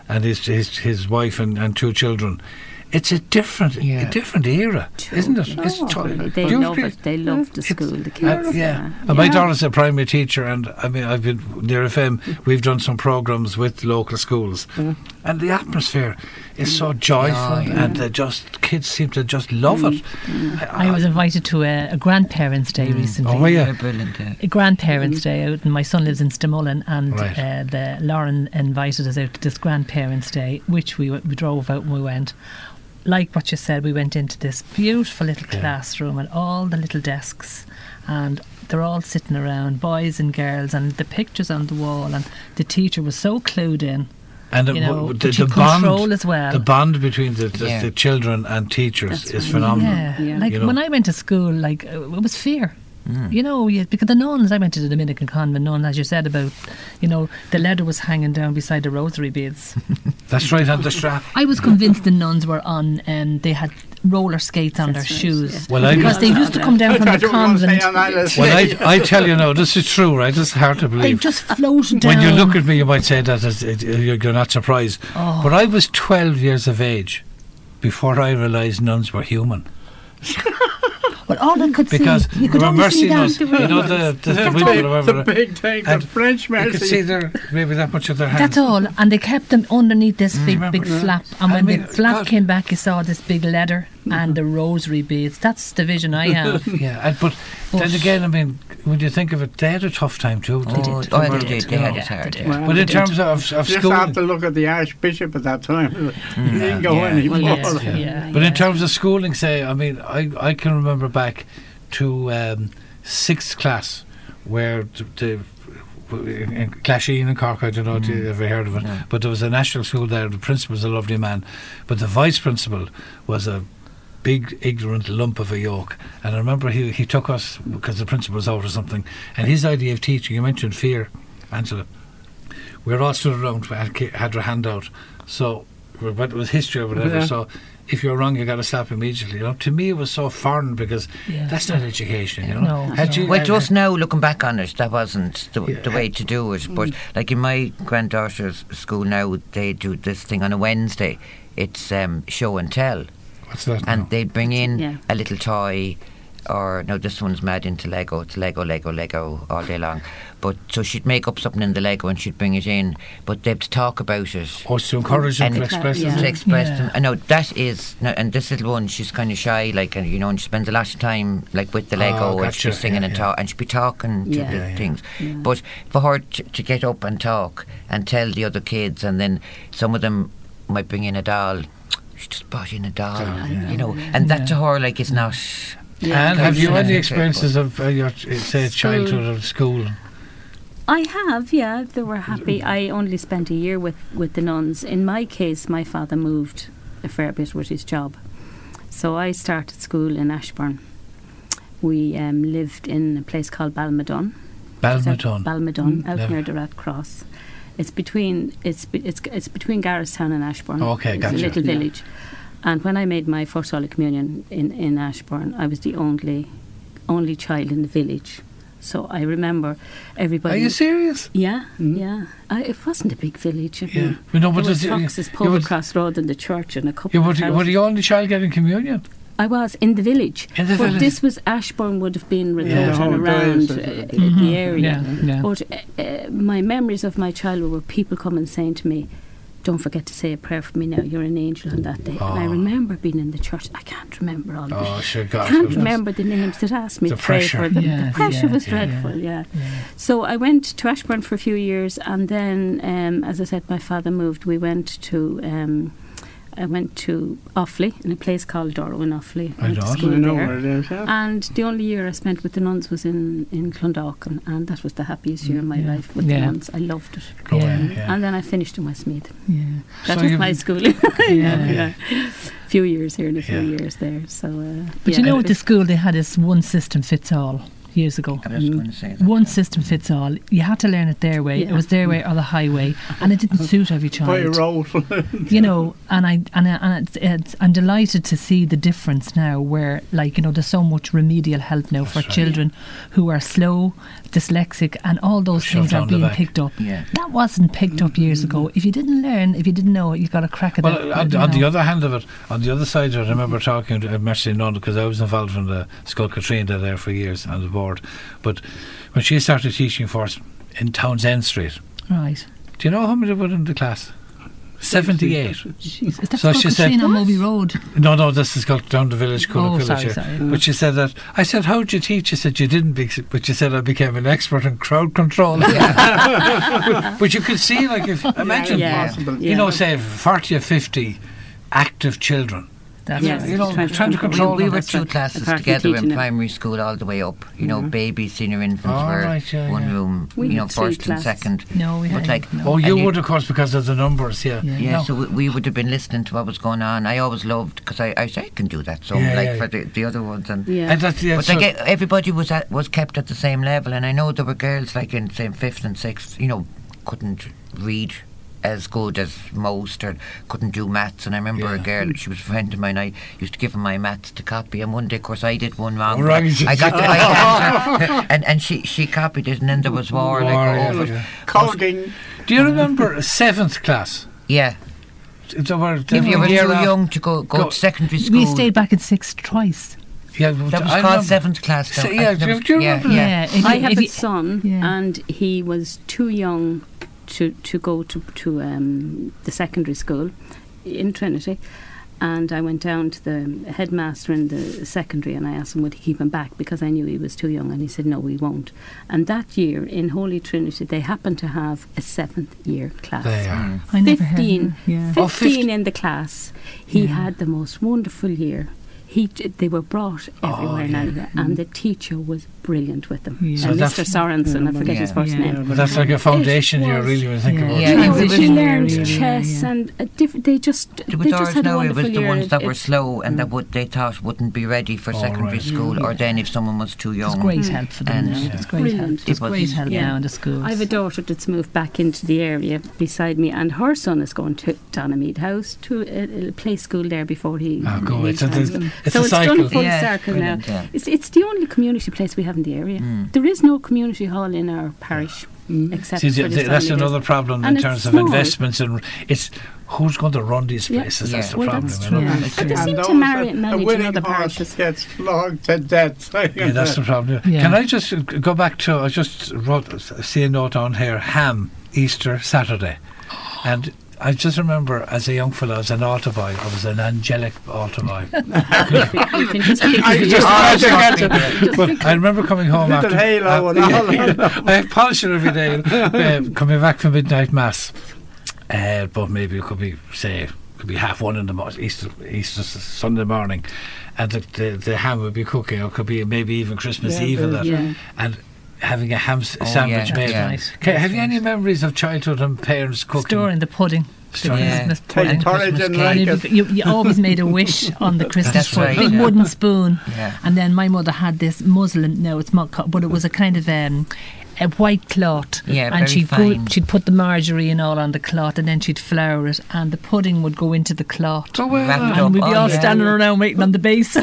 and his his, his wife and, and two children. It's a different, Yeah. a different era, isn't it? It's Oh, to- they do you love agree? it. They love the school, the Uh, kids. yeah, and my daughter's a primary teacher, and I mean, I've been near F M. We've done some programs with local schools, and the atmosphere is so joyful, Oh, yeah. and they just kids seem to just love it. I was invited to a, a grandparents' day recently. Oh, were you? They're brilliant. Yeah. A grandparents' day out, and my son lives in Stamullen, and Right. uh, the Lauren invited us out to this grandparents' day, which we w- we drove out and we went. Like what you said, we went into this beautiful little Yeah. classroom and all the little desks, and they're all sitting around, boys and girls, and the pictures on the wall, and the teacher was so clued in. And You it- know, w- but the, you the control bond, as well. the bond between the, the, Yeah. the children and teachers That's is right. phenomenal. Yeah, Yeah. like You know. when I went to school, like uh, it was fear. You know, you, because the nuns, I went to the Dominican convent nun, as you said about, you know, the leather was hanging down beside the rosary beads. That's right on the strap. I was convinced the nuns were on, and they had roller skates on That's their right, shoes. yeah. Well, I- because they used to come down from I the don't want to convent. say on that list. Well, I, I tell you now, this is true, right? This is hard to They believe. just floated down. When you look at me, you might say that as, it, you're you're not surprised. Oh. But I was twelve years of age before I realised nuns were human. But all I could Because see, you could they were only see mercy that. nuns. You know, the, the, the The women big, or the whatever. big thing, the And French You could see mercy. their, maybe that much of their hands. That's all, and they kept them underneath this big, Remember big that? flap. And I when mean, the flap God. came back, you saw this big leather and the rosary beads. That's the vision I have. Yeah, and, but then again, I mean, when you think of it, they had a tough time too. Oh, did. oh, They they did. did. They had Yeah, it hard. they yeah. Well, But in they terms of, of just school, have to look at the Archbishop at that time. He didn't go Yeah. anymore. Well, yes, Yeah, yeah. yeah. but in terms of schooling, say, I mean, I, I can remember back to um, sixth class, where the, the in Clasheen in Cork, I don't know if you ever heard of it, No. but there was a national school there. The principal was a lovely man, but the vice principal was a big ignorant lump of a yolk. And I remember he he took us because the principal was out or something, and his idea of teaching, you mentioned fear, Angela. We were all stood around, we had, had our hand out, so what was history or whatever. Yeah. So if you're wrong, you got to slap immediately. You know, to me it was so foreign because Yeah. that's not education. You know, No, Had no. you, Well, uh, just now looking back on it, that wasn't the, Yeah. the way to do it. But like in my granddaughter's school now, they do this thing on a Wednesday. It's um, show and tell, what's that? and now? they'd bring in Yeah. a little toy. Or no, this one's mad into Lego. It's Lego, Lego, Lego all day long. But so she'd make up something in the Lego and she'd bring it in. But they'd talk about it. Oh, it's to encourage them And to it's- express yeah. To themselves. express Yeah. them. I know that is, no, and this little one, she's kind of shy, like, and you know, and she spends a lot of time like with the Oh, Lego, and gotcha. she'd be singing Yeah, and yeah. talk, and she'd be talking to Yeah. the Yeah, yeah. things. Yeah. But for her to, to get up and talk and tell the other kids, and then some of them might bring in a doll. She just brought in a doll, yeah. you know, and that Yeah. to her, like, is not. Yeah. And have you Yeah. any experiences of uh, your uh, say School. childhood or school? I have, yeah. They were happy. I only spent a year with, with the nuns. In my case, my father moved a fair bit with his job. So I started school in Ashbourne. We um, lived in a place called Balmadon. Balmaton. Balmadon, out never. near the Rat Cross. It's between it's be- it's it's between Garristown and Ashbourne. Okay, it's gotcha. a little Yeah. village. And when I made my first Holy Communion in, in Ashbourne, I was the only only child in the village. So I remember everybody. Are you serious? Yeah, yeah. I, it wasn't a big village. I Yeah. mean, We know, there but was does it- Fox's you pub would- across the road and the church and a couple You of were, houses. were the only child getting communion? I was in the village. In the but village. this was Ashbourne would have been Yeah. remote The whole and around diocese. uh, Mhm. the area. Yeah, yeah. But uh, uh, my memories of my childhood were people coming saying to me, "Don't forget to say a prayer for me now. You're an angel on that day." And I Oh. remember being in the church. I can't remember all of it. Oh, sure, God. I can't goodness. remember the names that asked me The to pray pressure. for them. Yeah, the pressure yeah, was yeah, dreadful, yeah. So I went to Ashbourne for a few years, and then, um, as I said, my father moved. We went to, um, I went to Offaly, in a place called Doro in Offaly. I went to know it. school I know there. where it is, yeah. And the only year I spent with the nuns was in, in Clondalkin, and that was the happiest year of my Yeah. life with Yeah. the nuns. I loved it. Oh, Yeah. yeah, yeah. And then I finished in Westmeath. Yeah. That So was you've- my schooling. yeah, Yeah. yeah. Few years here and a few Yeah. years there. So, uh, But yeah, you know, it at the was- school they had this one system fits all. years ago. I was going to say that. One system fits all. You had to learn it their way. Yeah. It was their way or the highway, and it didn't suit every By child. road. You know, and I and, I, and it's, it's, I'm delighted to see the difference now, where, like, you know, there's so much remedial help now for right. children who are slow, dyslexic, and all those Shoved things are down the being back. picked up. Yeah. That wasn't picked up years ago. If you didn't learn, if you didn't know it, you got a crack at Well, that. on, you on the know. other hand of it, on the other side of it, I remember talking to Mercy Nunn, because I was involved in the Skull Katrina there for years on the board. But when she started teaching for us in Townsend Street, Right. do you know how many were in the class? seventy-eight. Jeez, is that So so she said- on Moby Road? No, no, this is called down the village, Oh, Cullagh sorry, Village. sorry. But she said that, I said, how did you teach? She said, you didn't, be, but you said I became an expert in crowd control. but, but you could see, like, if, imagine, yeah, possible. you yeah. know, say forty or fifty active children. That's Yes. right. You know, Trying to trying to control- control We, we them. were That's two right. classes Apart from together in teaching it. primary school all the way up. You know, Mm-hmm. baby, senior infants Oh, were right, yeah, one yeah. room, We you know, had three first and classes. second. No, we But hadn't, like, no. Oh, you And would, of course, because of the numbers, yeah. Yeah. Yeah, No. so we, we would have been listening to what was going on. I always loved, because I, I said I can do that. So Yeah, like yeah, for the, the other ones, and Yeah. And that's, yeah, but so- like, e- everybody was at, was kept at the same level, and I know there were girls like in say fifth and sixth, you know, couldn't read as good as most, or couldn't do maths. And I remember Yeah. a girl, she was a friend of mine. I used to give her my maths to copy, and one day, of course, I did one wrong. Oh, right. I got the right answer, and and she she copied it, and then there was war, like War, yeah, over. yeah. Coding. Do you remember seventh class? Yeah, There were- if you were year too af- young to go go, Go- to secondary school, We stayed back in sixth twice. Yeah, that was I called remember- seventh class. So, now. yeah, I- that do- was- do you yeah, remember yeah. if I you- have if a you- son, Yeah. and he was too young to to go to to um, the secondary school in Trinity. And I went down to the headmaster in the secondary, and I asked him would he keep him back, because I knew he was too young, and he said no, we won't. And that year in Holy Trinity, they happened to have a seventh year class. They are. I never heard fifteen, of it. Yeah. Oh, fifteen fifty. in the class. He Yeah. had the most wonderful year. He j- they were brought everywhere yeah. now, and the teacher was brilliant with them. Yeah. So And that's- Mister Sorensen, I forget his Yeah. first Yeah. name. But that's like a foundation here, was- really, when you think Yeah. about Yeah, it. You know, it was- he learned yeah, chess, yeah. and a diff- they just The they just Doors had a now, it wonderful was the year. ones that It- were it- slow and that would they thought wouldn't be ready for Oh, secondary right. school, or then if someone was too It's young. great help for them And- now. Yeah. It's great Brilliant. help. It's It was- great help yeah. now in the schools. I have a daughter that's moved back into the area beside me, and her son is going to Donamead House to a, a play school there before he. Oh, go. he It's a- transferred. it's so a it's cycle. done full Yeah, circle now. brilliant, yeah. It's it's the only community place we have in the area. Mm. There is no community hall in our parish except See, for th- this th- that's family another days. problem in And it's terms of small. investments, and it's who's going to run these Yeah. places. Yeah. That's the Well, problem. that's you true. know? Yeah. But they And seem to those marry that- manage a in winning other horse parishes. gets flogged to death. Yeah, that's the problem. Yeah. Can I just uh, go back to? I just wrote, see a note on here. Ham Easter Saturday, and I just remember as a young fellow, as an altar boy, I was an angelic altar boy. You can just pick I it. just- Oh, I that's just- fucking great. But I remember coming home Little after halo and uh, all that. I polish it every day. Uh, coming back from midnight mass, uh, but maybe it could be say could be half one in the morning, Easter Easter s- Sunday morning, and the, the the ham would be cooking, or it could be maybe even Christmas Yeah, Eve and there's- that, Yeah. and having a ham s- Oh, sandwich yeah, made. yeah. Right. Okay, have you any memories of childhood and parents cooking? Storing the pudding. The Storing- Yeah. Christmas Take pudding. porridge Christmas and cake. like And it. it- you, you always made a wish on the Christmas That's pudding. right, Big yeah. wooden spoon. Yeah. And then my mother had this muslin. No, it's not, co- but it was a kind of um, a white cloth. Yeah, and very she'd fine. Go, she'd put the margarine and all on the cloth, and then she'd flour it, and the pudding would go into the cloth. Oh, well, Wrapped uh, up. And we'd be Oh, all yeah. standing around waiting on the basin.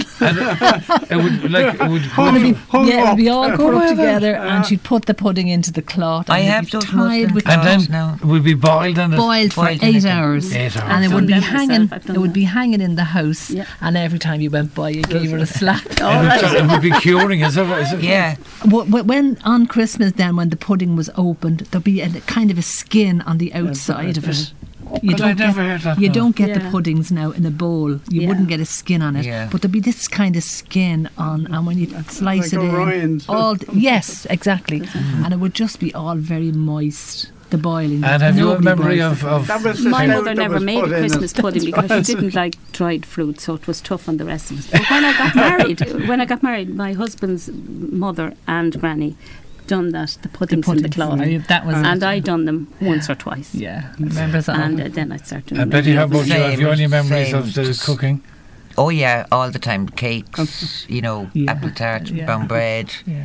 it would like it would. Hung would- up, hung yeah, up. we'd be all Uh, put up well, together, uh, and she'd put the pudding into the cloth. I and it'd have be those tied muslin with and then now. it would be boiled in it. boiled for Boiled in eight it. hours, Eight hours. and it I've would done be that hanging. myself, I've done It would that. be hanging in the house, Yeah. and every time you went by, you gave her a slap. And it, it would be curing, is it? Is it? Yeah, Wh- wh- When on Christmas, then when the pudding was opened, there'd be a kind of a skin on the outside of it. You But I don't never get, heard that. you no. don't get the Yeah. puddings now in a bowl. You Yeah. wouldn't get a skin on it, Yeah. but there'd be this kind of skin on, and when you slice like it in, Orion's. all d- yes, exactly, and it would just be all very moist. The boiling. And have you a Nobody memory boils of, it. of That was the My stout mother that never was made put a in it. Christmas pudding because she didn't like dried fruit, so it was tough on the rest of us. But when I got married, when I got married, my husband's mother and granny done that, the The puddings in the pudding. cloth, I- That was and it. I done them once or twice. Yeah, remember that. And uh, then I started doing And them. Betty, how about you? Same, Have you any memories same. of the Just- cooking? oh yeah, all the time. Cakes, you know, Yeah. apple tart, Yeah. brown bread. yeah.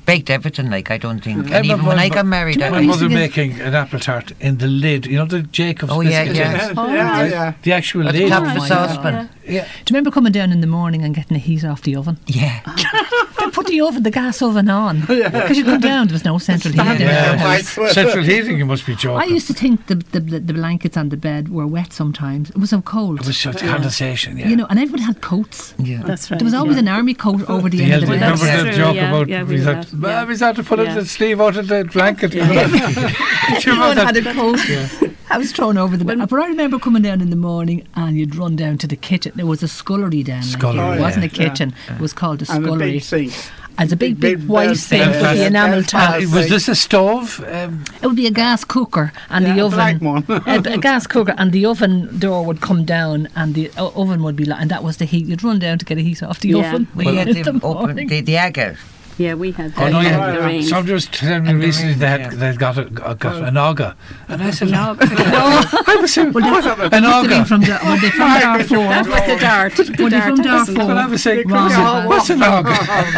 baked everything. Like I don't think, I and even remember when my I mo- got married, Do you I, My I used mother to get- making an apple tart in the lid. You know the Jacob's Oh, yeah, biscuit yeah. tin? Yeah, yeah, Right? yeah. The actual at the lid. top Oh, of the my saucepan. God. Yeah. Do you remember coming down in the morning and getting the heat off the oven? Yeah. They put the oven, the gas oven on. Because you go down, there was no central heating in Yeah. our house. Central heating, you must be I joking. used to think the, the the the blankets on the bed were wet sometimes. It was so cold. It was such condensation, yeah. You know, and everybody had coats. Yeah. That's right. There was always yeah. an army coat over the, The end elder, of the remember bed. That's the true, joke yeah, about yeah, we he's had, had, yeah. Mom, he's had to pull Yeah. the sleeve out of the blanket. You know? Everyone had a coat. I was thrown over the bed. But I remember coming down in the morning and you'd run down to the kitchen. There was a scullery down. Scullery, like, it yeah. wasn't a kitchen. It was called a And a scullery. big sink. As a big, Big big, white bell- sink bell- with bell- the enamel bell- top. Uh, was this a stove? Um, It would be a gas cooker and Yeah, the a oven. black one. a, a gas cooker and the oven door would come down and the o- oven would be like, and that was the heat. You'd run down to get a heat off the Yeah. oven. We in had the to open morning. the, the agate. Yeah, we had oh that. no, in yeah. the range. Somebody was telling me And the recently range, they had yeah. they got a, a, got an auger, and I said, No, I was saying, Well, what? they- An must have been auger. from the, were they from Darfur? that was the dart. The Were they dart from wasn't- Darfur? But I was saying, Wrong. what's an auger?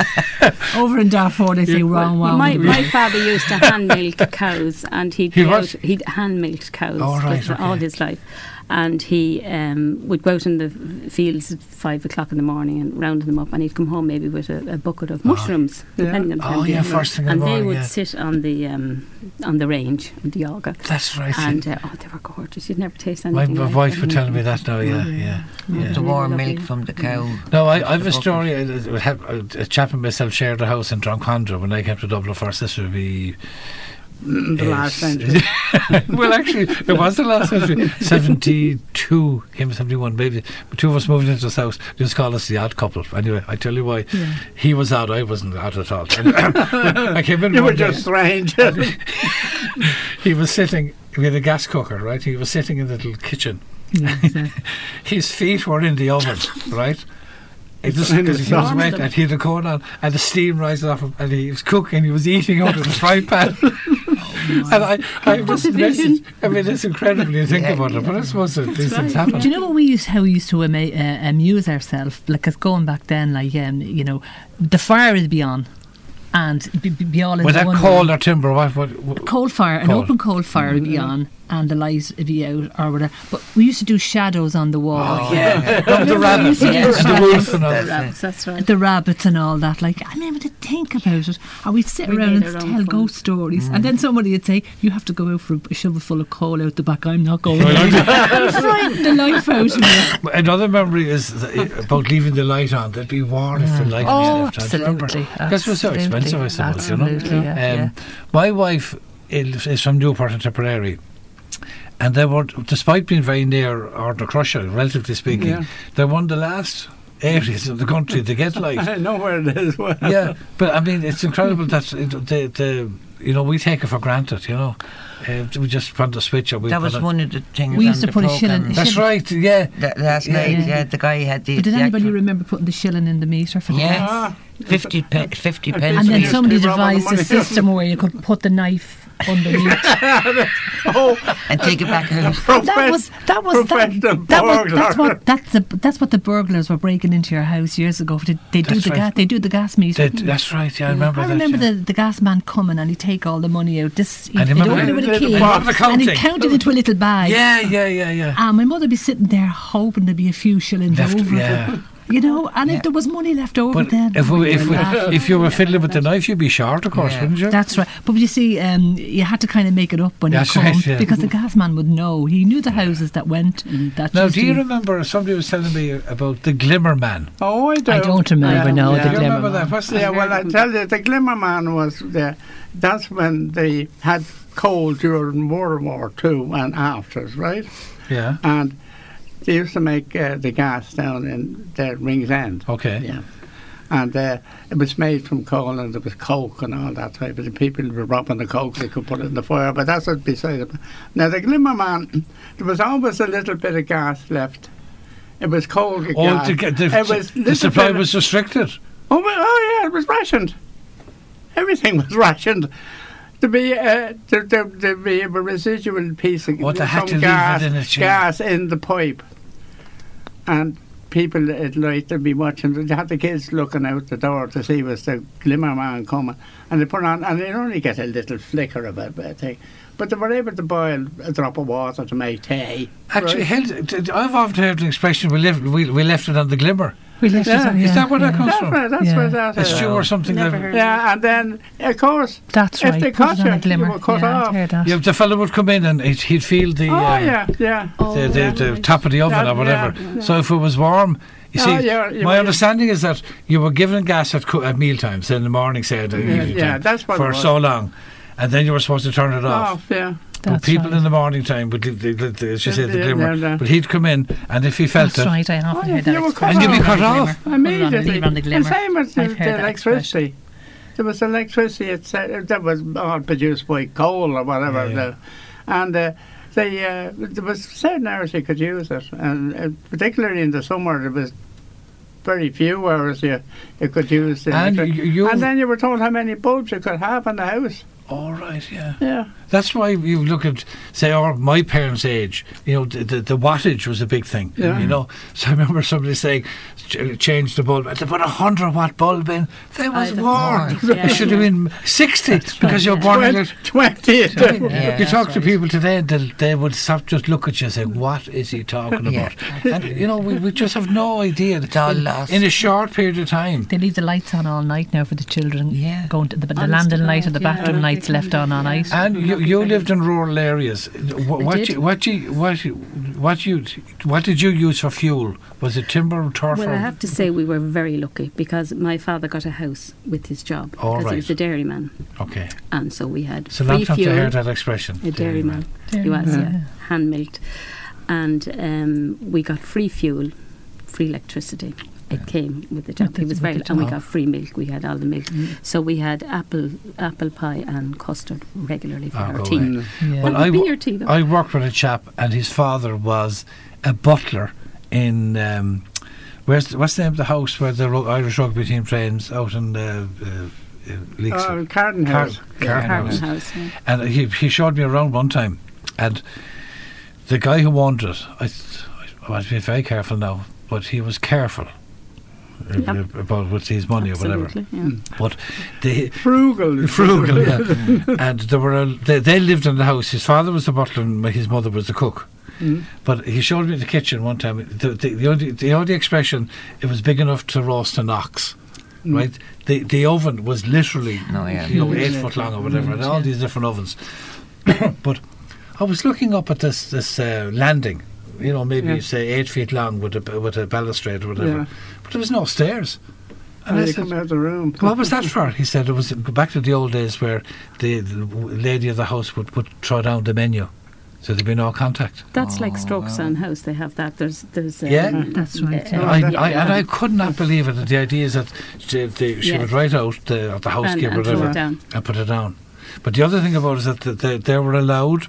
Over in Darfur, they say wrong, wrong. My, my father used to hand milk cows, and he'd He go what? out, he'd hand milked cows Oh, right, with- all okay. his life, and he um, would go out in the fields at five o'clock in the morning and round them up, and he'd come home maybe with a, a bucket of mushrooms, Yeah. depending on the time Oh of yeah, year. first thing in and the they morning. would Yeah. sit on the um, on the range with the auger. That's right. And uh, oh, they were gorgeous. You'd never taste my anything. my like wife them. was telling me that now. Yeah, yeah, yeah. The warm Lovely. milk from the cow. No, I, I have The a bucket. story. I, I have, a chap and myself shared a house in Drumcondra when I came to Dublin first. This would be The last Yes. century. well, actually, it was the last century. seventy-two, came to seventy-one, maybe. But two of us moved into this house. They just called us the odd couple. Anyway, I tell you why. Yeah. He was odd, I wasn't odd at all. I came in You were one day, just strange. he was sitting, we had a gas cooker, right? He was sitting in the little kitchen. Yeah, exactly. His feet were in the oven, right? It just In the because he was sun. wet and he had a coat on and the steam rising off him and he was cooking, he was eating out of the frying pan. and I, I was message. I mean, it's incredible you think Yeah, about it, but I suppose that these things happen. Do you know what we used? How we used to ama- uh, amuse ourselves? Like, 'cause going back then, like um, you know, the fire would be on, and be, be be all in Was that one coal room. or timber? What? What? what Coal fire, an Coal. open coal fire would be on, and the light would be out or whatever. But we used to do shadows on the wall. oh, yeah. Of the rabbits and Yeah. the wolf and all The that. rabbits, that's right. The rabbits and all that, like I mean, to think about it, and we'd sit We around made and our own tell fun. ghost stories, and then somebody would say, "You have to go out for a shovel full of coal out the back." I'm not going. Well, It'll frighten the life out of me. Another memory is that- about leaving the light on. There'd be war if the light was Oh, left on. Do you remember? absolutely. Because it was so expensive, I suppose, you know. Absolutely, yeah, Um, yeah. My wife is is from Newport in Tipperary, and they were, despite being very near Ardnacrusha, relatively speaking, Yeah. they're one of the last areas in the country to get light. I know where it is. Well. Yeah, but I mean, it's incredible that it, the, the you know we take it for granted. You know, uh, we just want to switch. Or we That put was it- one of the things. We on used to the put a programme. shilling- That's right. Yeah. That last Yeah. night, Yeah. yeah, the guy had the. But did the anybody actual- remember putting the shilling in the meter for the Yeah. gas? Ah, fifty, pe- fifty And pence. And we then used somebody to rob all the devised a money. system where you could put the knife underneath. oh, and take it back out. that was that was that, professional that was that's burglar. what that's the that's what the burglars were breaking into your house years ago. They, they do That's the right. gas they do the gas meter. They- that's right. Yeah, I remember I that. remember yeah. the, the gas man coming and he'd take all the money out. This he'd, And he'd remember open it with a the- key the part of the and he'd counting. count it into a little bag. Yeah, yeah, yeah, yeah. And my mother'd be sitting there hoping there'd be a few shillings Left- over yeah. it. You know, and Yeah. if there was money left over But then if we, if we, laugh. if you were fiddling with the knife, you'd be short, of course, Yeah. wouldn't you? That's right. But you see, um, you had to kind of make it up when That's you come right, yeah. because the gas man would know. He knew the houses that went. And that Now, used do you to- remember somebody was telling me about the Glimmer Man? oh, I do. I don't remember, Yeah, no, yeah. the Do you Glimmer remember Man. that? What's the Yeah, well, I tell you, the Glimmer Man was there. That's when they had coal during World War Two and after, right? Yeah. And they used to make uh, the gas down in the Rings End. Okay. Yeah. And uh, it was made from coal and there was coke and all that type of thing. People were robbing the coke, they could put it in the fire, but that's what beside it. Now, the Glimmer Man, there was always a little bit of gas left. It was coal Oh, gas. to get the, it was the little supply bit of- was restricted. Oh, well, oh yeah, it was rationed. Everything was rationed. To be, uh, to, to, to be a residual piece of Oh, they had some to leave it gas, in a chain. gas in the pipe, and people at night they'd be watching. They had the kids looking out the door to see was the glimmer man coming, and they put on, and they'd only get a little flicker of it, I think. But they were able to boil a drop of water to make tea. Actually, right? held, I've often heard the expression, we left, we, we left it on the glimmer. We left Yeah. it on- Is that where that comes That's from? where, that's Yeah. where that It's is. true or something Never that... heard. Yeah, and then, of course, That's if right. they put caught it on you, a glimmer. you were cut yeah, off. I'd heard that. Yeah, the fellow would come in and he'd, he'd feel the, oh, uh, yeah, yeah. Oh, the, the, the right. top of the oven Yeah, or whatever. yeah, So if it was warm, you Oh, see, yeah, you my were- understanding is that you were given gas at, co- at meal times, in the morning, say, at Yeah, evening yeah, time, that's what for it was. so long, and then you were supposed to turn it off. Off, yeah. But That's people right. in the morning time would, leave the, the, the, as you say, the Yeah, glimmer. yeah, yeah. But he'd come in, and if he felt That's it, right, I often Oh, heard that you were expression. cut And you'd be off. cut off. Put it on the- Immediately. leave on the The glimmer. same as the, I've heard the that electricity. There was electricity it's, that was all produced by coal or whatever. Yeah, yeah. The, and uh, they, uh, there was certain hours you could use it. And uh, particularly in the summer, there was very few hours you, you could use the And electric. you- you- and then you were told how many bulbs you could have in the house. all right, yeah. Yeah. That's why you look at, say, our my parents' age. You know, the, the, the wattage was a big thing. Yeah. You know, so I remember somebody saying, ch- change the bulb. They put a hundred watt bulb in. They was that's warm. warm. Yeah, It should have yeah. been sixty because you're born in it. Twenty. Yeah, You talk that's to right. people today, and they'll, they would stop, just look at you and say, "What is he talking Yeah. about?" And you know, we, we just have no idea. It's all in, lost. in a short period of time. They leave the lights on all night now for the children. Yeah. Going to the, the Honest landing to light or God, the yeah. bathroom Yeah. lights left on all Yeah. night. And you, Lucky you for lived them. in rural areas. What, what, did. you, what, you, what, you, what you what did you use for fuel? Was it timber, turf? Well, or I have to say we were very lucky because my father got a house with his job All because right. he was a dairyman, Okay. and so we had So free long time to fuel. hear that expression. A dairyman, he Dairyman, was, yeah. yeah, hand milked, and um, we got free fuel, free electricity. It came with the job. With He the- was with very, the and we job. got free milk. We had all the milk, so we had apple apple pie and custard regularly for Oh, our go tea. away. Yeah. Well, That would I be wo- your tea, though. I worked with a chap, and his father was a butler in. Um, where's the, what's the name of the house where the ro- Irish rugby team trains out in uh, uh, uh, Leaks? Oh, Carden Car- House. Carden Carden House. House. Yeah. And he he showed me around one time, and the guy who owned it, I, th- I must be very careful now, but he was careful uh, Yep. uh, about with his money or whatever. Absolutely, yeah. But they Frugal. frugal, yeah. And there were a, they, they lived in the house. His father was the butler, and his mother was the cook. Mm. But he showed me the kitchen one time. The, the, the, only, the only expression, it was big enough to roast an ox. Mm. Right, the the oven was literally, No, yeah. you know, Mm. eight foot long or whatever, and all yeah. these different ovens. But I was looking up at this this uh, landing, you know, maybe Yeah. say eight feet long with a with a balustrade or whatever, Yeah. but there was no stairs. And And I you said, come out of the room. what was that for? He said it was go back to the old days where the, the lady of the house would, would throw down the menu, so there'd be no contact. That's like Oh, Strokestown House. They have that. There's, there's. Um, Yeah. That's right, uh, yeah. I, that- I, and I could not believe it. The idea is that she, the, she Yeah. would write out the, the housekeeper and, or and throw whatever it down. and put it down. But the other thing about it is that the, the, they were allowed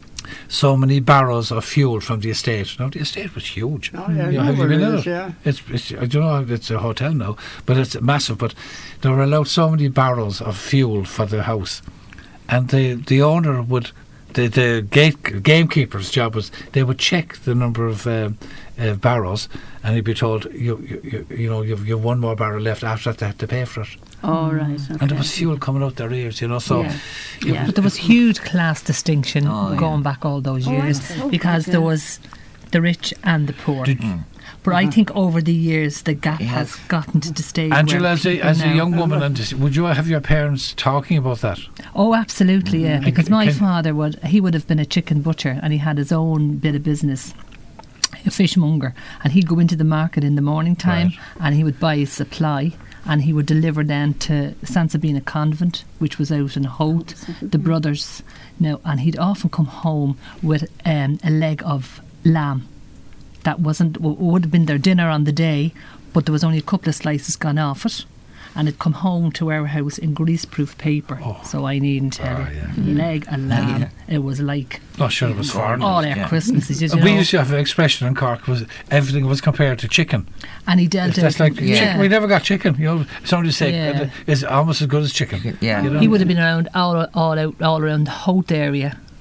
so many barrels of fuel from the estate. Now the estate was huge. Oh, yeah, You know, I know have you where been it in is, it? yeah. It's, it's I don't know if it's a hotel now, but it's massive. But they were allowed so many barrels of fuel for the house, and the the owner would. The, the gate gamekeeper's job was they would check the number of um, uh, barrels, and he'd be told you you, you, you know you've, you've one more barrel left. After that, they had to pay for it, All right. and okay. there was fuel coming out their ears, you know. So Yeah. you- Yeah. But there was huge class distinction Oh, yeah. going back all those Oh, years absolutely, because yeah. there was the rich and the poor. Did- but I think over the years the gap It has has. gotten to the stage. Angela, where as a, people as a now- young woman, and just- would you have your parents talking about that? Oh, absolutely, yeah. Because Can- my can- father would he would have been a chicken butcher, and he had his own bit of business, a fishmonger, and he'd go into the market in the morning time, Right. and he would buy his supply, and he would deliver then to San Sabina Convent, which was out in Holt, the brothers. Now, and he'd often come home with um, a leg of lamb. That wasn't w- would have been their dinner on the day, but there was only a couple of slices gone off it, and it'd come home to our house in greaseproof paper. Oh. So I needn't tell Oh, you, leg of lamb. Yeah. It was like Oh, sure, it was foreign. all our yeah. Christmases, you Uh, we know. used to have an expression in Cork was everything was compared to chicken. And he dealt That's out- like yeah. chicken. We never got chicken. You know, somebody say Yeah. uh, it's almost as good as chicken. Yeah. You know? He would have been around all, all out, all around the Holt area,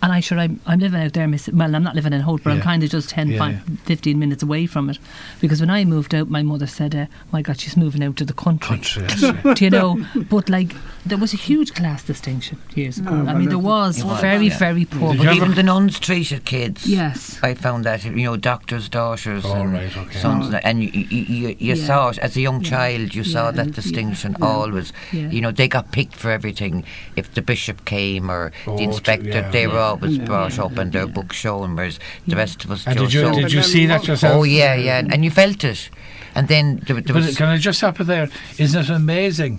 And I sure I'm, I'm living out there. Miss, well, I'm not living in Holt, but I'm Yeah. kind of just ten, Yeah, fi- yeah. fifteen minutes away from it. Because when I moved out, my mother said, uh, "My God, she's moving out to the country." Country, yes, yeah. Do you know? But like, there was a huge class distinction years ago. Oh, I mean, there was It was, very, yeah. very poor. Did but you Even ever- the nuns treated kids. Yes. I found that, you know, doctors' daughters Oh, and right, okay. sons, Oh. and you, you, you, you Yeah. saw it as a young Yeah. child. You saw Yeah. that Yeah. distinction Yeah. always. Yeah. You know, they got picked for everything. If the bishop came or Oh, the inspector, yeah. they were Yeah. always Yeah. brought Yeah. up and their Yeah. books shown, whereas the Yeah. rest of us And just did you, so. did you But see then that yourself? Oh yeah, yeah, and you felt it. And then there, there But was. can I just stop it there? Isn't it amazing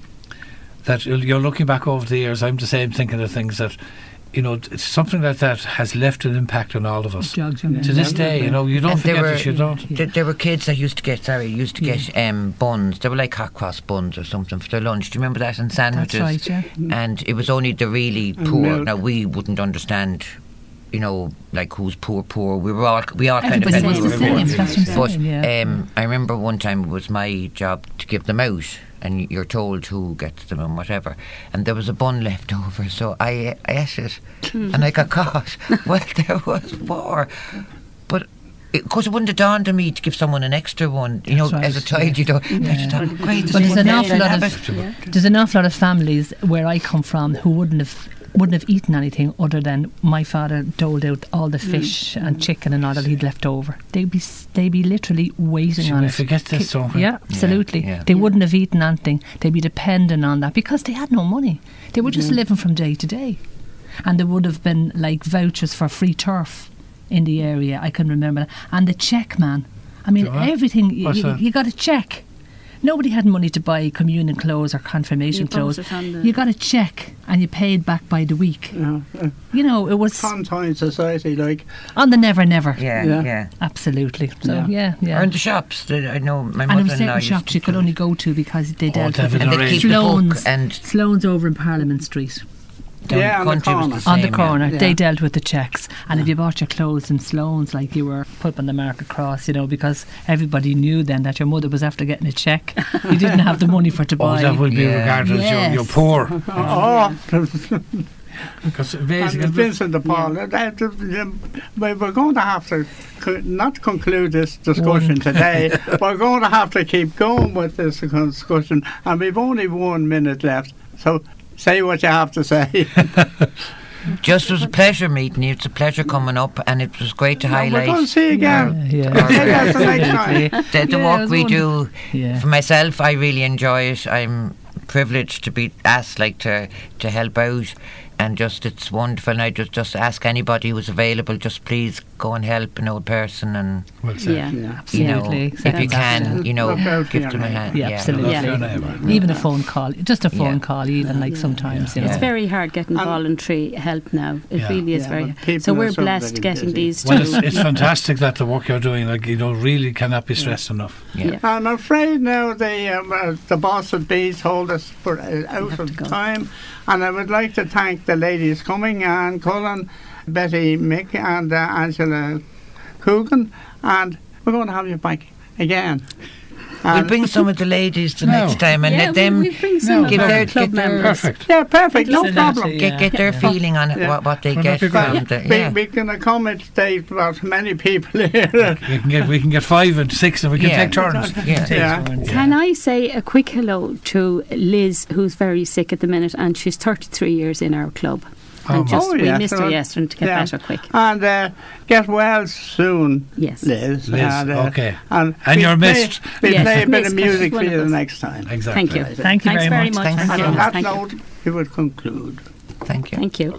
that you're looking back over the years? I'm the same, thinking of things that, you know, it's something like that has left an impact on all of us. Jogs your To this day, you know, you don't And there forget were- it, you don't. There, there were kids that used to get, sorry, used to get um, buns. They were like hot cross buns or something for their lunch. Do you remember that? And sandwiches. That's right, yeah. And it was only the really And poor. milk. Now we wouldn't understand, you know, like who's poor, poor. We were all, we all kind of Everybody felt was we the were same. poor. That's what I'm But saying, yeah. um, I remember one time it was my job to give them out, and you're told who gets them and whatever. And there was a bun left over, so I I ate it, and I got caught. Well, there was more, but. Because it, it wouldn't have dawned on me to give someone an extra one. You know, That's right, as a child, you don't. Yeah. You just thought, great, But there's one an day awful I'll lot have of it. Yeah. there's an awful lot of families where I come from who wouldn't have wouldn't have eaten anything other than my father doled out all the fish and chicken and all that he'd left over. They'd be s- they'd be literally waiting See, on we it. forget this, Ki- don't we? Yeah, absolutely. yeah. They Yeah. wouldn't have eaten anything. They'd be dependent on that because they had no money. They were just living from day to day, and there would have been like vouchers for free turf in the area. I can remember, and the check man. I mean, The what? everything you, What's you, that? you got a check. Nobody had money to buy communion clothes or confirmation You bought clothes. it on the- You got a check and you paid back by the week. Yeah, uh, You know, it was Contour society, like on the never never. Yeah, Yeah. yeah. Absolutely. So Yeah. yeah, yeah. Or in the shops. The, I know my and there were mother-in-law certain used shops to you could do- only go to because they Oh, dealt David with and it. they Lorraine. keep the book Sloane's, and Sloane's over in Parliament Street. down Yeah, the on the country was corner. the same. On the yeah. corner, Yeah. they dealt with the checks, and if you bought your clothes in Sloane's, like you were put on the market cross, you know, because everybody knew then that your mother was after getting a check. You didn't have the money for it to Oh, buy. that would be Yeah. regarded as you're, you're Yes. poor. oh, Because and basically, Vincent de Paul. that- that- that- we- We're going to have to co- not conclude this discussion One. today. We're going to have to keep going with this discussion, and we've only one minute left. So say what you have to say. Just was a pleasure meeting you. It's a pleasure coming up, and it was great to We're going to highlight see you again. Yeah, our- yeah. Maybe that's the next time. the, the Yeah, it work was we wonderful. do. Yeah. For myself, I really enjoy it. I'm privileged to be asked like to to help out, and just it's wonderful. And I just just ask anybody who's available, just please go and help an old person, and well said. Yeah. Yeah. you know, Absolutely. if you can, Absolutely. you know, Look out for give your them a neighbour. hand. Yeah, absolutely. Look Yeah. for your neighbour. Even a phone call, just a phone Yeah. call, even like sometimes, you know. It's very hard getting And- voluntary help now. It Yeah. really is Yeah, very but hard. people So are we're so blessed very getting busy. these Well, two. it's, it's fantastic that the work you're doing, like, you know, really cannot be stressed enough. Yeah. I'm afraid now the um, uh, the boss at Bees hold us for uh, out have of to go. time, and I would like to thank the ladies coming, and Colin, Betty, Mick, and uh, Angela Coogan, and we're going to have you back again. We'll And- bring some of the ladies the No. next time and yeah, let them we, we bring some No, of give our their- club give their- members. Perfect. yeah, perfect, no Listen, problem. actually, get get their Yeah. feeling on it, Yeah. what, what they Well, get that'd be from great. the We, yeah. we can accommodate about many people here. We can get we can get five and six, and we can Yeah. take turns. Yeah. Yeah. Can I say a quick hello to Liz, who's very sick at the minute, and she's thirty-three years in our club. Oh, And just Oh, we yes, missed her well, yesterday to get yeah. better quick. And uh, get well soon, Yes. Liz. Liz, and, uh, okay. And, And we you're play- missed. We Yes, play a bit missed, of but she's music for one you of the us. next time. Exactly. Thank you. Right. Thank you Thanks very very much. much. Thanks Thank very you. And on that Thank you. note, we would conclude. Thank you. Thank you.